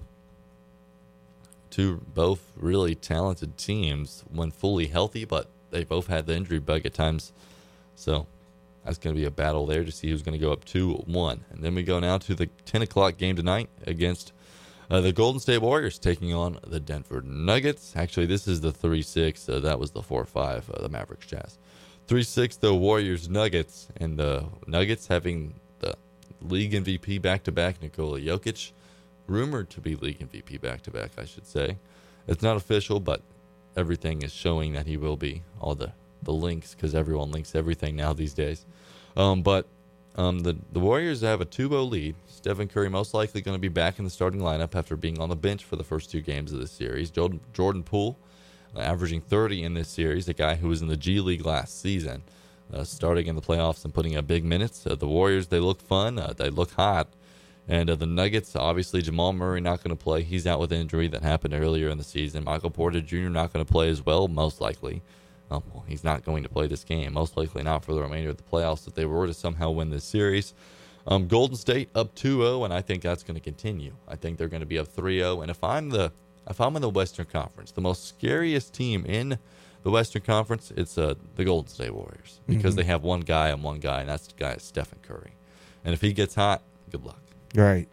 two both really talented teams when fully healthy, but they both had the injury bug at times. So that's going to be a battle there to see who's going to go up two one. And then we go now to the ten o'clock game tonight against uh, the Golden State Warriors taking on the Denver Nuggets. Actually, this is the three six. Uh, that was the four five, uh, the Mavericks Jazz. three six, the Warriors Nuggets. And the Nuggets having the league M V P back-to-back, Nikola Jokic. Rumored to be league M V P back-to-back, I should say. It's not official, but everything is showing that he will be. All the, the links, because everyone links everything now these days. Um, but um, the, the Warriors have a two oh lead. Stephen Curry most likely going to be back in the starting lineup after being on the bench for the first two games of this series. Jordan, Jordan Poole, uh, averaging thirty in this series, a guy who was in the G League last season, uh, starting in the playoffs and putting in big minutes. Uh, the Warriors, they look fun. Uh, they look hot. And uh, the Nuggets, obviously, Jamal Murray not going to play. He's out with an injury that happened earlier in the season. Michael Porter Junior not going to play as well, most likely. Um, well, he's not going to play this game, most likely not for the remainder of the playoffs if they were to somehow win this series. Um, Golden State up two oh, and I think that's going to continue. I think they're going to be up three oh. And if I'm the if I'm in the Western Conference, the most scariest team in the Western Conference, it's uh, the Golden State Warriors, because mm-hmm. they have one guy and one guy, and that's the guy is Stephen Curry. And if he gets hot, good luck. Right.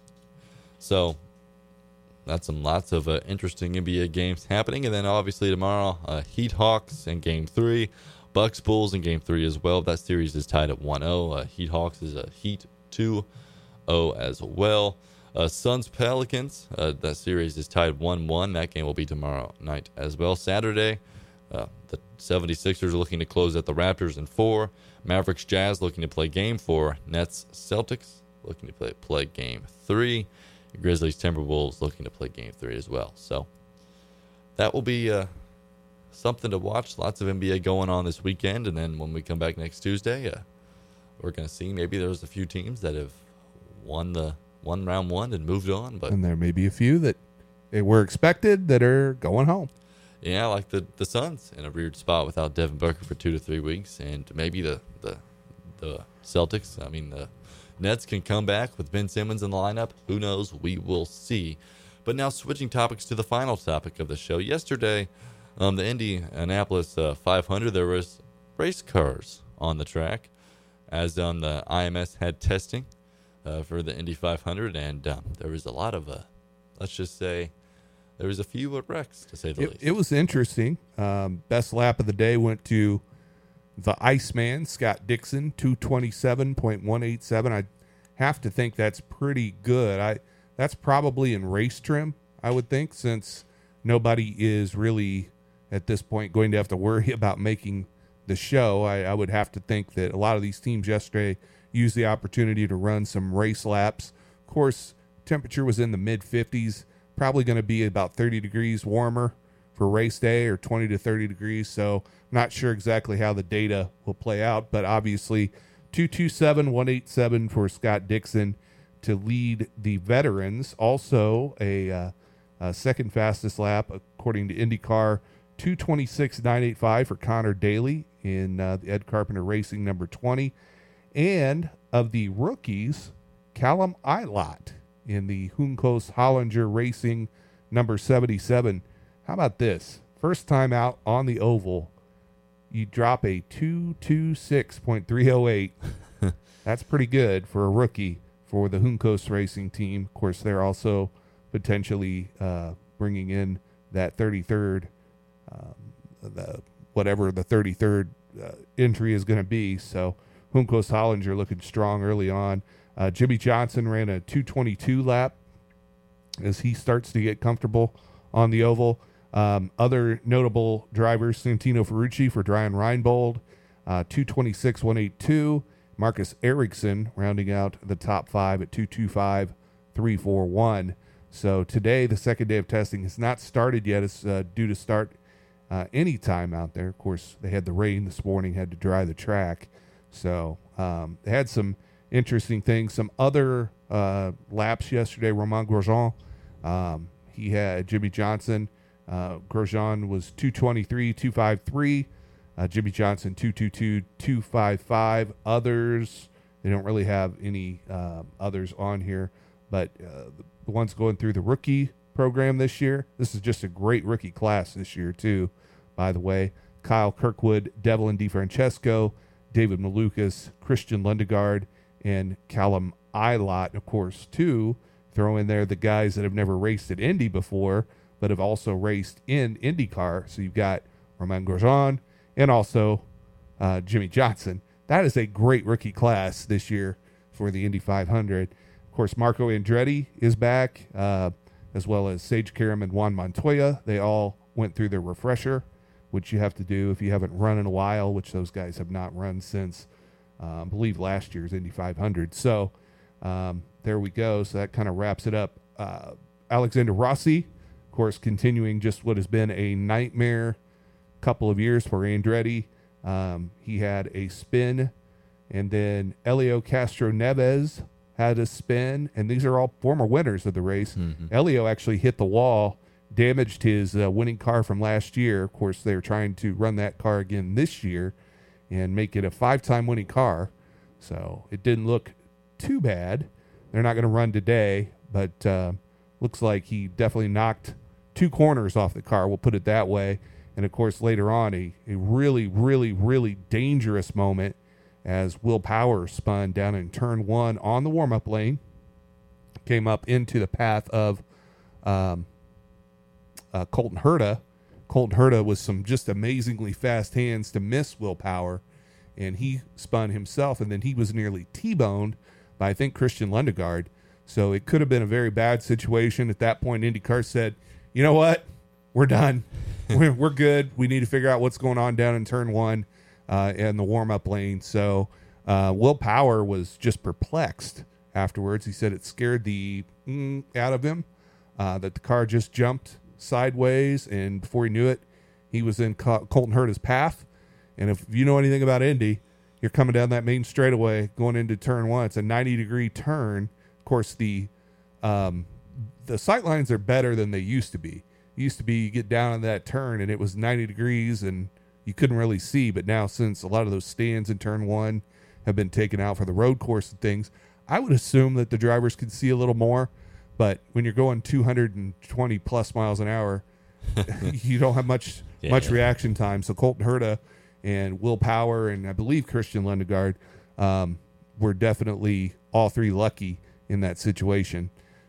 So that's some lots of uh, interesting N B A games happening. And then obviously tomorrow, uh, Heat Hawks in game three, Bucks Bulls in game three as well. That series is tied at one oh. Uh, Heat Hawks is a Heat two oh as well. Uh, Suns Pelicans, uh, that series is tied one one. That game will be tomorrow night as well. Saturday, uh, the seventy-sixers are looking to close at the Raptors in four. Mavericks Jazz looking to play game four. Nets Celtics looking to play, play game three. Grizzlies Timberwolves looking to play game three as well. So that will be uh, something to watch. Lots of N B A going on this weekend. And then when we come back next Tuesday, uh, we're going to see maybe there's a few teams that have won the one round one and moved on. But and there may be a few that they were expected that are going home. Yeah, like the, the Suns in a weird spot without Devin Booker for two to three weeks. And maybe the, the, the Celtics, I mean, the Nets can come back with Ben Simmons in the lineup. Who knows? We will see. But now switching topics to the final topic of the show. Yesterday, um, the Indianapolis uh, five hundred, there was race cars on the track, as um, the I M S had testing uh, for the Indy five hundred, and um, there was a lot of, uh, let's just say, there was a few wrecks, to say the it, least. It was interesting. Um, best lap of the day went to the Iceman, Scott Dixon, two twenty-seven point one eight seven. I have to think that's pretty good. I That's probably in race trim, I would think, since nobody is really, at this point, going to have to worry about making the show. I, I would have to think that a lot of these teams yesterday used the opportunity to run some race laps. Of course, temperature was in the mid fifties, probably going to be about thirty degrees warmer for race day, or twenty to thirty degrees. So not sure exactly how the data will play out, but obviously two twenty-seven point one eight seven for Scott Dixon to lead the veterans. Also a, uh, a second fastest lap according to IndyCar, two twenty-six point nine eight five for Connor Daly in uh, the Ed Carpenter Racing number twenty. And of the rookies, Callum Ilott in the Juncos Hollinger Racing number seventy-seven. How about this? First time out on the oval, you drop a two twenty-six point three oh eight. That's pretty good for a rookie for the Juncos Racing team. Of course, they're also potentially uh, bringing in that thirty-third, um, the whatever the thirty-third uh, entry is going to be. So Hunkos Hollinger looking strong early on. Uh, Jimmy Johnson ran a two twenty-two lap as he starts to get comfortable on the oval. Um, other notable drivers, Santino Ferrucci for Brian Reinbold, uh, two twenty-six one eighty-two. Marcus Ericsson rounding out the top five at two twenty-five three forty-one. So today, the second day of testing has not started yet. It's uh, due to start uh, any time out there. Of course, they had the rain this morning, had to dry the track. So um, they had some interesting things. Some other uh, laps yesterday. Romain Grosjean, um, he had Jimmy Johnson. Uh, Grosjean was two twenty-three two fifty-three. Uh, Jimmy Johnson two twenty-two two fifty-five. Others, they don't really have any uh, others on here, but uh, the ones going through the rookie program this year. This is just a great rookie class this year too, by the way. Kyle Kirkwood, Devlin DeFrancesco, David Malukas, Christian Lundegaard, and Callum Ilott, of course, too. Throw in there the guys that have never raced at Indy before, but have also raced in IndyCar. So you've got Romain Grosjean and also uh, Jimmy Johnson. That is a great rookie class this year for the Indy five hundred. Of course, Marco Andretti is back, uh, as well as Sage Karam and Juan Montoya. They all went through their refresher, which you have to do if you haven't run in a while, which those guys have not run since, uh, I believe, last year's Indy five hundred. So um, there we go. So that kind of wraps it up. Uh, Alexander Rossi, of course, continuing just what has been a nightmare couple of years for Andretti. Um, he had a spin, and then Elio Castro Neves had a spin, and these are all former winners of the race. Mm-hmm. Elio actually hit the wall, damaged his uh, winning car from last year. Of course, they're trying to run that car again this year and make it a five-time winning car. So it didn't look too bad. They're not going to run today, but uh, looks like he definitely knocked two corners off the car, we'll put it that way. And, of course, later on, a, a really, really, really dangerous moment as Will Power spun down in turn one on the warm-up lane, came up into the path of um, uh, Colton Herta. Colton Herta was some just amazingly fast hands to miss Will Power, and he spun himself, and then he was nearly T-boned by, I think, Christian Lundegaard. So it could have been a very bad situation. At that point, IndyCar said, you know what? We're done. we're, we're good. We need to figure out what's going on down in turn one uh, in the warm-up lane. So uh, Will Power was just perplexed afterwards. He said it scared the mm, out of him, uh, that the car just jumped sideways, and before he knew it, he was in Col- Colton Herta's path. And if you know anything about Indy, you're coming down that main straightaway going into turn one. It's a ninety-degree turn. Of course, the um, the sight lines are better than they used to be. It used to be you get down in that turn and it was ninety degrees and you couldn't really see. But now, since a lot of those stands in turn one have been taken out for the road course and things, I would assume that the drivers could see a little more. But when you're going two hundred twenty plus miles an hour, you don't have much yeah, much yeah. reaction time. So Colton Herta and Will Power and I believe Christian Lundegaard um, were definitely all three lucky in that situation.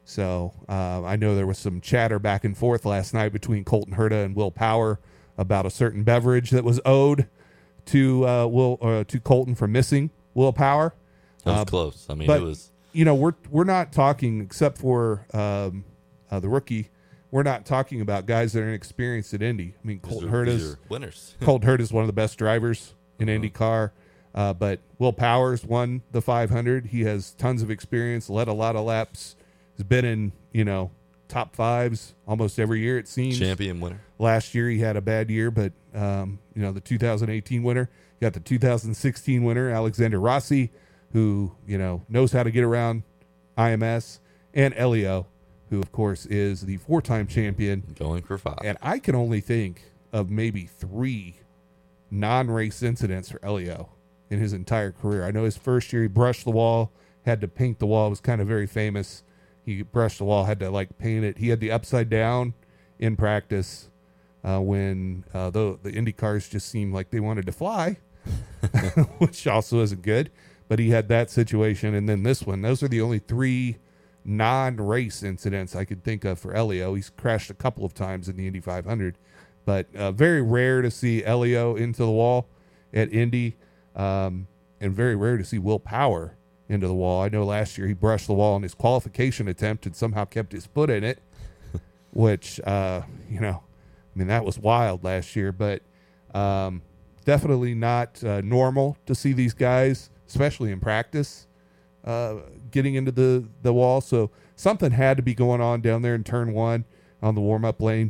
So uh, I know there was some chatter back and forth last night between Colton Herta and Will Power about a certain beverage that was owed to uh, Will uh, to Colton for missing Will Power. That was uh, close. I mean, but, it was. You know, we're we're not talking, except for um, uh, the rookie, we're not talking about guys that are inexperienced at Indy. I mean, Colton Herta's winners. Colton Herta is one of the best drivers in uh-huh. IndyCar. Uh, but Will Powers won the five hundred. He has tons of experience, led a lot of laps. Has been in, you know, top fives almost every year, it seems. Champion winner. Last year he had a bad year, but, um, you know, the two thousand eighteen winner. You got the two thousand sixteen winner, Alexander Rossi, who, you know, knows how to get around I M S, and Elio, who, of course, is the four-time champion. Going for five. And I can only think of maybe three non-race incidents for Elio in his entire career. I know his first year he brushed the wall, had to paint the wall. It was kind of very famous. He brushed the wall, had to, like, paint it. He had the upside down in practice uh, when uh, the, the Indy cars just seemed like they wanted to fly, which also isn't good. But he had that situation, and then this one. Those are the only three non-race incidents I could think of for Elio. He's crashed a couple of times in the Indy five hundred, but uh, very rare to see Elio into the wall at Indy. Um, and very rare to see Will Power into the wall. I know last year he brushed the wall in his qualification attempt and somehow kept his foot in it, which, uh, you know, I mean, that was wild last year, but um, definitely not uh, normal to see these guys, especially in practice, uh, getting into the, the wall. So something had to be going on down there in turn one on the warm-up lane.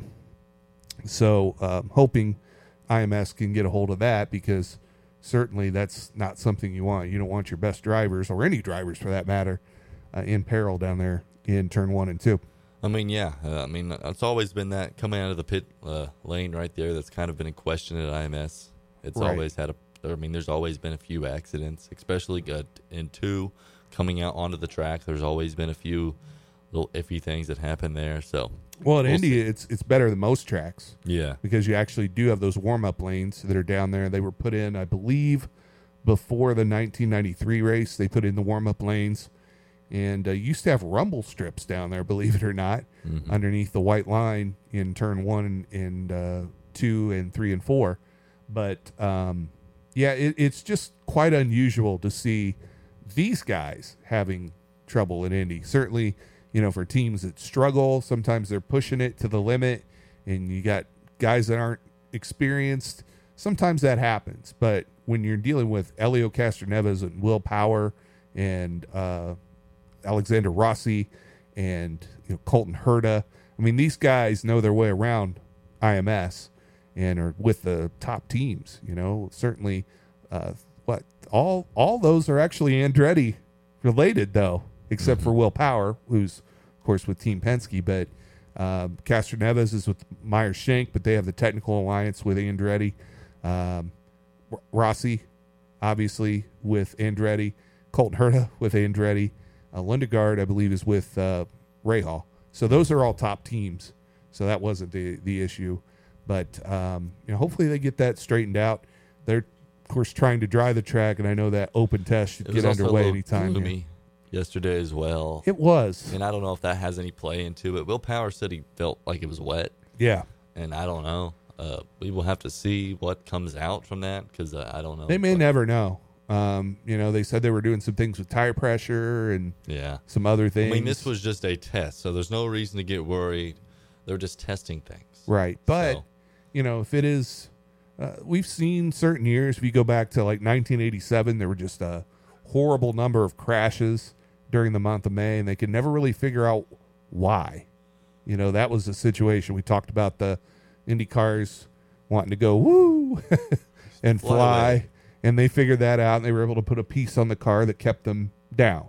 So um, hoping I M S can get a hold of that, because certainly that's not something you want. You don't want your best drivers, or any drivers for that matter, uh, in peril down there in turn one and two. I mean, yeah. Uh, I mean, it's always been that coming out of the pit uh, lane right there that's kind of been in question at I M S. It's Right. always had a, I mean, there's always been a few accidents, especially good in two coming out onto the track. There's always been a few little iffy things that happen there. So, Well, in We'll Indy, see. it's it's better than most tracks, yeah. because you actually do have those warm-up lanes that are down there. They were put in, I believe, before the nineteen ninety-three race. They put in the warm-up lanes, and uh, used to have rumble strips down there, believe it or not, Mhm. underneath the white line in turn one and, and uh, two and three and four. But um, yeah, it, it's just quite unusual to see these guys having trouble in Indy. Certainly, you know, for teams that struggle, sometimes they're pushing it to the limit, and you got guys that aren't experienced. Sometimes that happens, but when you're dealing with Elio Castroneves and Will Power and uh, Alexander Rossi and you know, Colton Herta, I mean, these guys know their way around I M S and are with the top teams. You know, certainly, uh, what all all those are actually Andretti related, though, except for Will Power, who's of course with Team Penske. But um, Castroneves is with Meyer Shank, but they have the technical alliance with Andretti. Um, R- Rossi, obviously, with Andretti. Colton Herta with Andretti. Uh, Lindegaard, I believe, is with uh, Rahal. So those are all top teams. So that wasn't the the issue. But um, you know, hopefully they get that straightened out. They're, of course, trying to dry the track, and I know that open test should It was get also a underway little anytime. here. gloomy yesterday as well. It was. And I don't know if that has any play into it. Will Power said he felt like it was wet, Yeah. and I don't know. Uh, we will have to see what comes out from that, because uh, I don't know. They may But, never know. Um, you know, they said they were doing some things with tire pressure and Yeah. some other I things. mean, this was just a test, so there's no reason to get worried. They're just testing things. right. But, So, you know, if it is, uh, we've seen certain years, if you go back to like nineteen eighty-seven, there were just a horrible number of crashes during the month of May, and they could never really figure out why. You know, that was the situation. We talked about the Indy cars wanting to go woo and Fly fly, away. and they figured that out, and they were able to put a piece on the car that kept them down.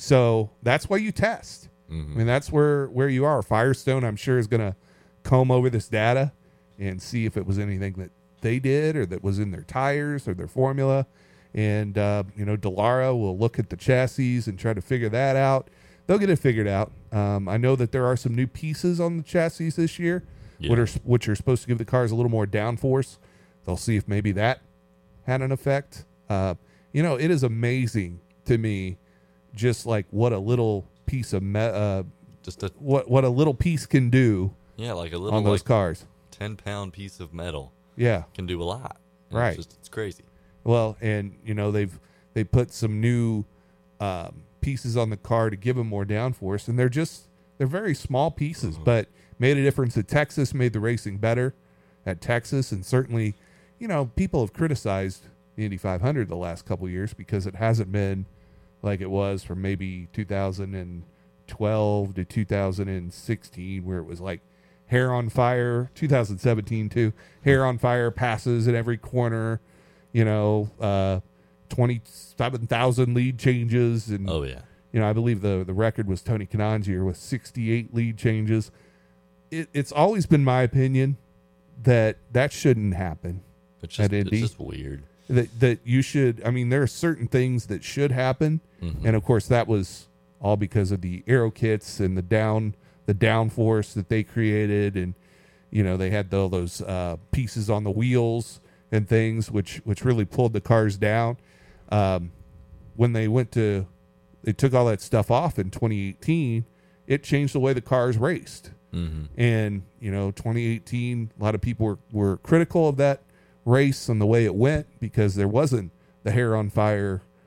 So that's why you test. mhm. I mean, that's where, where you are. Firestone, I'm sure, is going to comb over this data and see if it was anything that they did or that was in their tires or their formula. And, uh, you know, Dallara will look at the chassis and try to figure that out. They'll get it figured out. Um, I know that there are some new pieces on the chassis this year, Yeah. which, are, which are supposed to give the cars a little more downforce. They'll see if maybe that had an effect. Uh, you know, it is amazing to me just like what a little piece of me- uh, just a what what a little piece can do yeah, like a little on those like cars. ten pound piece of metal Yeah. can do a lot. And Right. It's just it's crazy. Well, and you know they've they put some new um, pieces on the car to give them more downforce, and they're just they're very small pieces, but made a difference at Texas, made the racing better at Texas, and certainly, you know, people have criticized the Indy five hundred the last couple of years because it hasn't been like it was from maybe two thousand twelve to two thousand sixteen, where it was like hair on fire. two thousand seventeen too, hair on fire passes at every corner. You know, uh, twenty-seven thousand lead changes, and Oh yeah. you know, I believe the the record was Tony Kanangier with sixty-eight lead changes. It, it's always been my opinion that that shouldn't happen. It's just At Indy. it's just weird. That that you should. I mean, there are certain things that should happen, Mhm. and of course, that was all because of the aero kits and the down the downforce that they created, and you know, they had all those uh, pieces on the wheels and things, which which really pulled the cars down. Um, when they went to, they took all that stuff off in twenty eighteen. It changed the way the cars raced. Mhm. And, you know, twenty eighteen, a lot of people were, were critical of that race and the way it went because there wasn't the hair on fire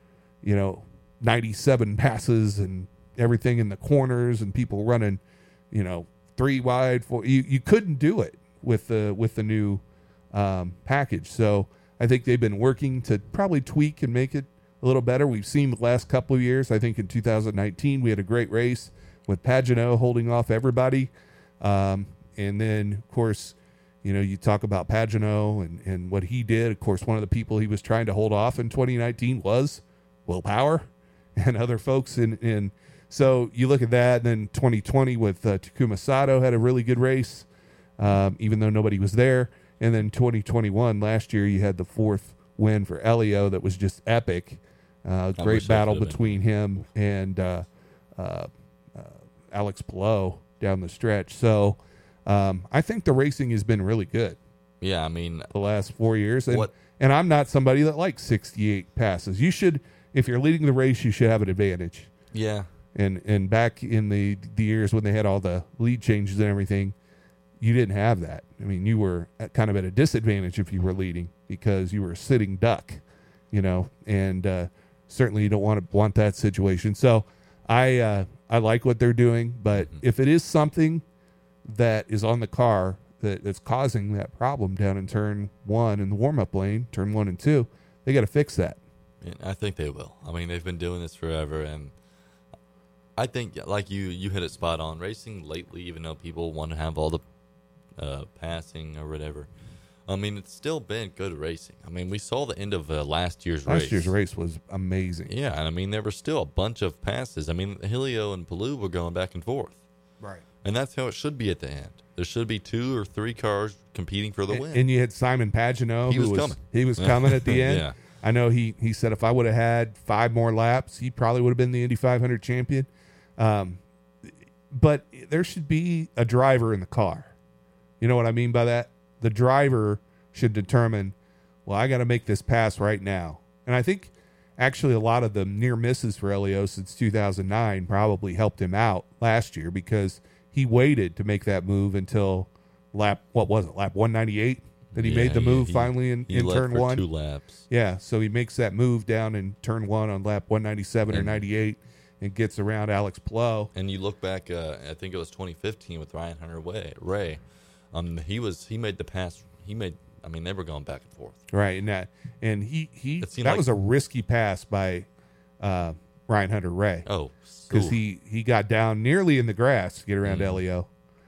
you know, ninety-seven passes and everything in the corners and people running, you know, three wide. Four, you you couldn't do it with the with the new um, package. So I think they've been working to probably tweak and make it a little better. We've seen the last couple of years. I think in two thousand nineteen we had a great race with Pagenaud holding off everybody, um, and then of course, you know, you talk about Pagenaud and and what he did. Of course, one of the people he was trying to hold off in twenty nineteen was Will Power and other folks. In in so you look at that, and then twenty twenty with uh, Takuma Sato had a really good race, um, even though nobody was there. And then twenty twenty-one last year, you had the fourth win for Elio that was just epic. Uh, I great wish I battle could've between him and uh, uh, uh, Alex Palou down the stretch. So um, I think the racing has been really good Yeah, I mean, the last four years. And, What- and I'm not somebody that likes sixty-eight passes. You should, if you're leading the race, you should have an advantage. yeah, And and back in the, the years when they had all the lead changes and everything, you didn't have that. I mean, you were at, kind of at a disadvantage if you were leading because you were a sitting duck, you know, and uh, certainly you don't want to want that situation. So I uh, I like what they're doing, but Mhm. if it is something that is on the car that, that's causing that problem down in turn one in the warm-up lane, turn one and two, they got to fix that. and I think they will. I mean, they've been doing this forever, and I think, like you, you hit it spot on. Racing lately, even though people want to have all the uh, passing or whatever, I mean, it's still been good racing. I mean, we saw the end of uh, last year's race. Last year's race was amazing. Yeah, and I mean, there were still a bunch of passes. I mean, Helio and Palou were going back and forth. Right. And that's how it should be at the end. There should be two or three cars competing for the win. And, and you had Simon Pagenaud. He who was coming. He was coming at the end. Yeah. I know he, he said if I would have had five more laps, he probably would have been the Indy five hundred champion. Um, but there should be a driver in the car. You know what I mean by that? The driver should determine, well, I got to make this pass right now. And I think actually a lot of the near misses for Elio since two thousand nine probably helped him out last year because he waited to make that move until lap, what was it, lap one ninety-eight? That he Yeah, made the he- move he- finally in, he in left turn for one. two laps. Yeah, so he makes that move down in turn one on lap one ninety-seven or And- ninety-eight and gets around Alex Palou. And you look back, uh, I think it was twenty fifteen with Ryan Hunter Way, Ray. Um, he was he made the pass. He made. I mean, they were going back and forth. Right, and that and he he It that seemed like- was a risky pass by uh, Ryan Hunter Ray Oh, because ooh, he he got down nearly in the grass to get around Mhm. Elio,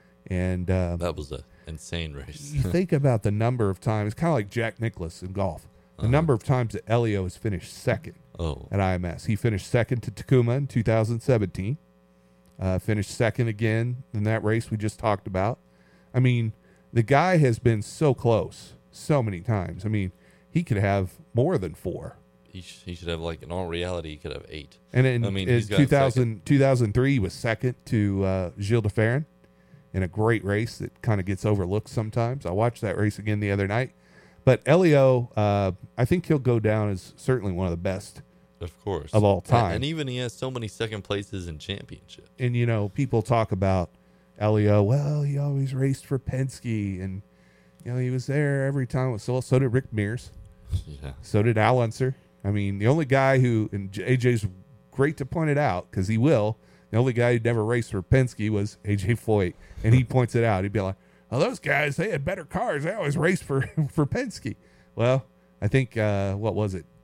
and uh, that was a insane race. you think about the number of times, kind of like Jack Nicklaus in golf, the Uh-huh. number of times that Elio has finished second oh, at I M S. He finished second to Takuma in two thousand seventeen. Uh, finished second again in that race we just talked about. I mean, the guy has been so close so many times. I mean, he could have more than four. he, sh- he should have like in all reality he could have eight. And in, I mean, in he's got two thousand, two thousand three, he was second to uh, Gilles de Ferran in a great race that kind of gets overlooked sometimes. I watched that race again the other night. But Elio, uh, I think he'll go down as certainly one of the best Of course, of all And- time. and even he has so many second places in championships. And, you know, people talk about Elio, well, he always raced for Penske. And, you know, he was there every time. So, so did Rick Mears. Yeah, So did Al Unser. I mean, the only guy who, and J- A J's great to point it out because he will, the only guy who never raced for Penske was A J Foyt. And he points it out. He'd be like, oh, those guys, they had better cars. They always raced for, for Penske. Well, I think, uh, what was it?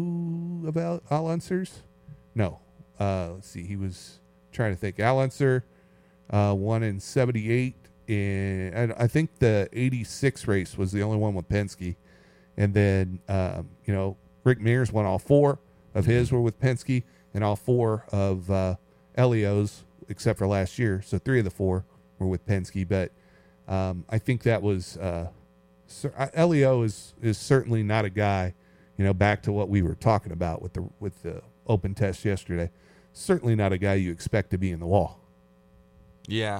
Two of Al, Al Unser's? No. Uh, let's see. He was trying to think. Al Unser uh, won in seventy-eight. And and I think the eighty-six race was the only one with Penske. And then, um, you know, Rick Mears won all four of his were with Penske, and all four of uh, Elio's, except for last year. So three of the four were with Penske. But um, I think that was uh, cer- uh, Elio is is certainly not a guy. You know, back to what we were talking about with the with the open test yesterday. Certainly not a guy you expect to be in the wall yeah.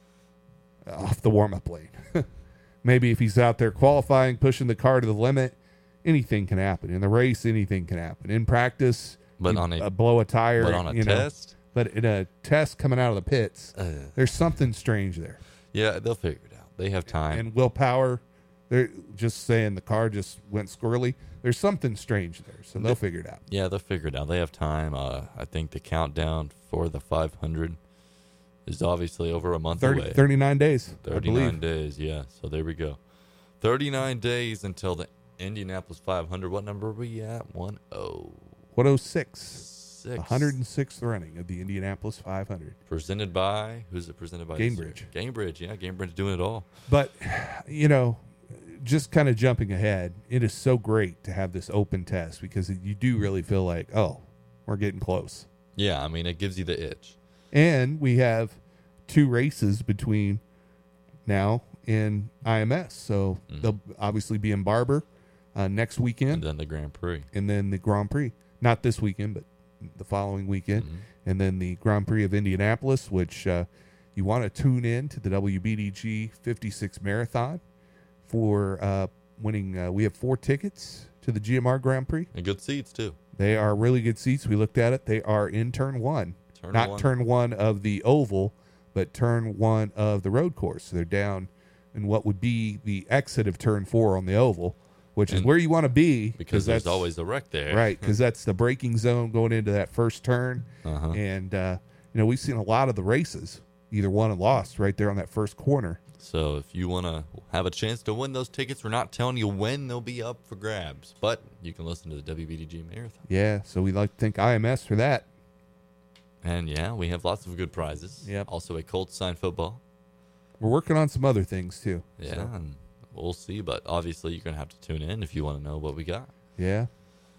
off the warm up lane. Maybe if he's out there qualifying, pushing the car to the limit, anything can happen. In the race, anything can happen. In practice, But you, on a uh, blow a tire. but on a you know. test, But in a test coming out of the pits, uh, there's something strange there. yeah, they'll figure it out. They have time. And willpower, they're just saying the car just went squirrely. there's something strange there, so they'll figure it out. Yeah, they'll figure it out. They have time. Uh, I think the countdown for the five hundred is obviously over a month thirty, away. thirty-nine days, I believe. thirty-nine days, yeah. So there we go. thirty-nine days until the Indianapolis five hundred. What number are we at? one oh one oh six. six. one hundred sixth running of the Indianapolis five hundred. Presented by, who's it presented by? Gainbridge. Gainbridge, yeah. Gainbridge doing it all. But, you know, just kind of jumping ahead, it is so great to have this open test because you do really feel like, oh, we're getting close. Yeah, I mean, it gives you the itch. And we have two races between now and I M S. So Mhm. they'll obviously be in Barber uh, next weekend And then the Grand Prix. and then the Grand Prix. Not this weekend, but the following weekend. Mhm. And then the Grand Prix of Indianapolis, which uh, you want to tune in to the W B D G fifty-six Marathon for uh, winning. Uh, we have four tickets to the G M R Grand Prix. And good seats, too. They are really good seats. We looked at it. They are in turn one. Turn Not one. turn one of the oval, but turn one of the road course. So they're down in what would be the exit of turn four on the oval, which is And where you want to be Because there's that's always a wreck there. right, because that's the braking zone going into that first turn. Uh-huh. And uh, you know, we've seen a lot of the races either won or lost right there on that first corner. So if you want to have a chance to win those tickets, we're not telling you when they'll be up for grabs, but you can listen to the W B D G Marathon. Yeah, so we like to thank I M S for that. And yeah, we have lots of good prizes. Yep. Also a Colts signed football. We're working on some other things too. Yeah, So, and we'll see. But obviously, you're going to have to tune in if you want to know what we got. yeah.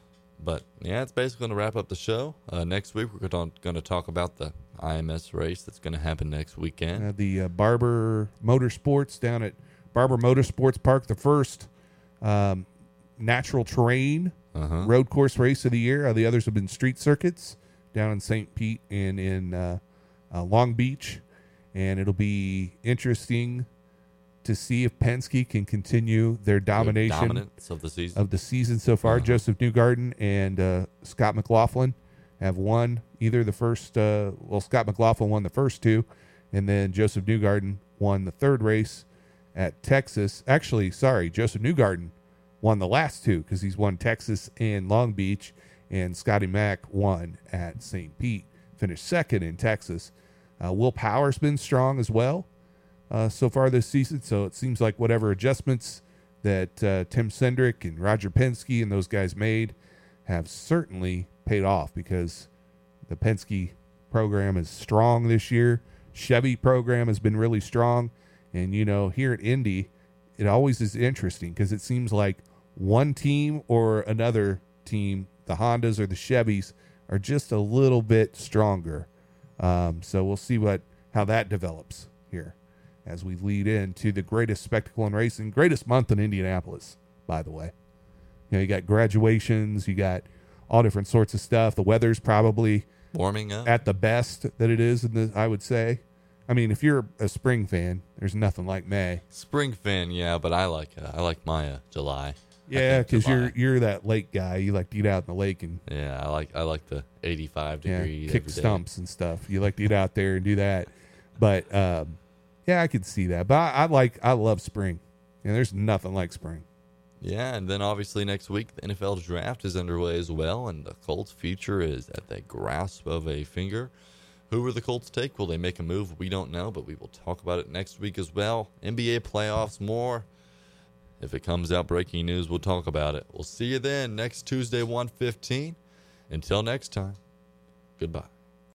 But yeah, it's basically going to wrap up the show. Uh, next week, we're going to talk about the I M S race that's going to happen next weekend. Uh, the uh, Barber Motorsports down at Barber Motorsports Park, the first um, natural terrain Uh-huh. road course race of the year. Uh, the others have been street circuits down in Saint Pete and in uh, uh, Long Beach. And it'll be interesting to see if Penske can continue their domination Dominance of the season. of the season so far. Uh-huh. Joseph Newgarden and uh, Scott McLaughlin have won either the first, uh, well, Scott McLaughlin won the first two, and then Joseph Newgarden won the third race at Texas. Actually, sorry, Joseph Newgarden won the last two because he's won Texas and Long Beach, and Scotty Mack won at Saint Pete, finished second in Texas. Uh, Will Power's been strong as well uh, so far this season, so it seems like whatever adjustments that uh, Tim Cindric and Roger Penske and those guys made have certainly paid off because the Penske program is strong this year. Chevy program has been really strong. And, you know, here at Indy, it always is interesting because it seems like one team or another team, the Hondas or the Chevys, are just a little bit stronger. Um, so we'll see what how that develops here as we lead into the greatest spectacle in racing, greatest month in Indianapolis, by the way. You know, you got graduations, you got all different sorts of stuff. The weather's probably Warming up. at the best that it is in the, I would say. I mean, if you're a spring fan, there's nothing like May. Spring fan, yeah, but I like uh, I like my uh, July. I Yeah, think because July. you're you're that lake guy. You like to eat out in the lake and Yeah, I like I like the eighty-five yeah, degree kick every day. stumps and stuff. You like to eat out there and do that. But um, yeah, I could see that. But I, I like I love spring. And there's nothing like spring. Yeah, and then obviously next week the N F L draft is underway as well, and the Colts' future is at the grasp of a finger. Who will the Colts take? Will they make a move? We don't know, but we will talk about it next week as well. N B A playoffs, more. If it comes out breaking news, we'll talk about it. We'll see you then next Tuesday, one fifteen. Until next time, goodbye.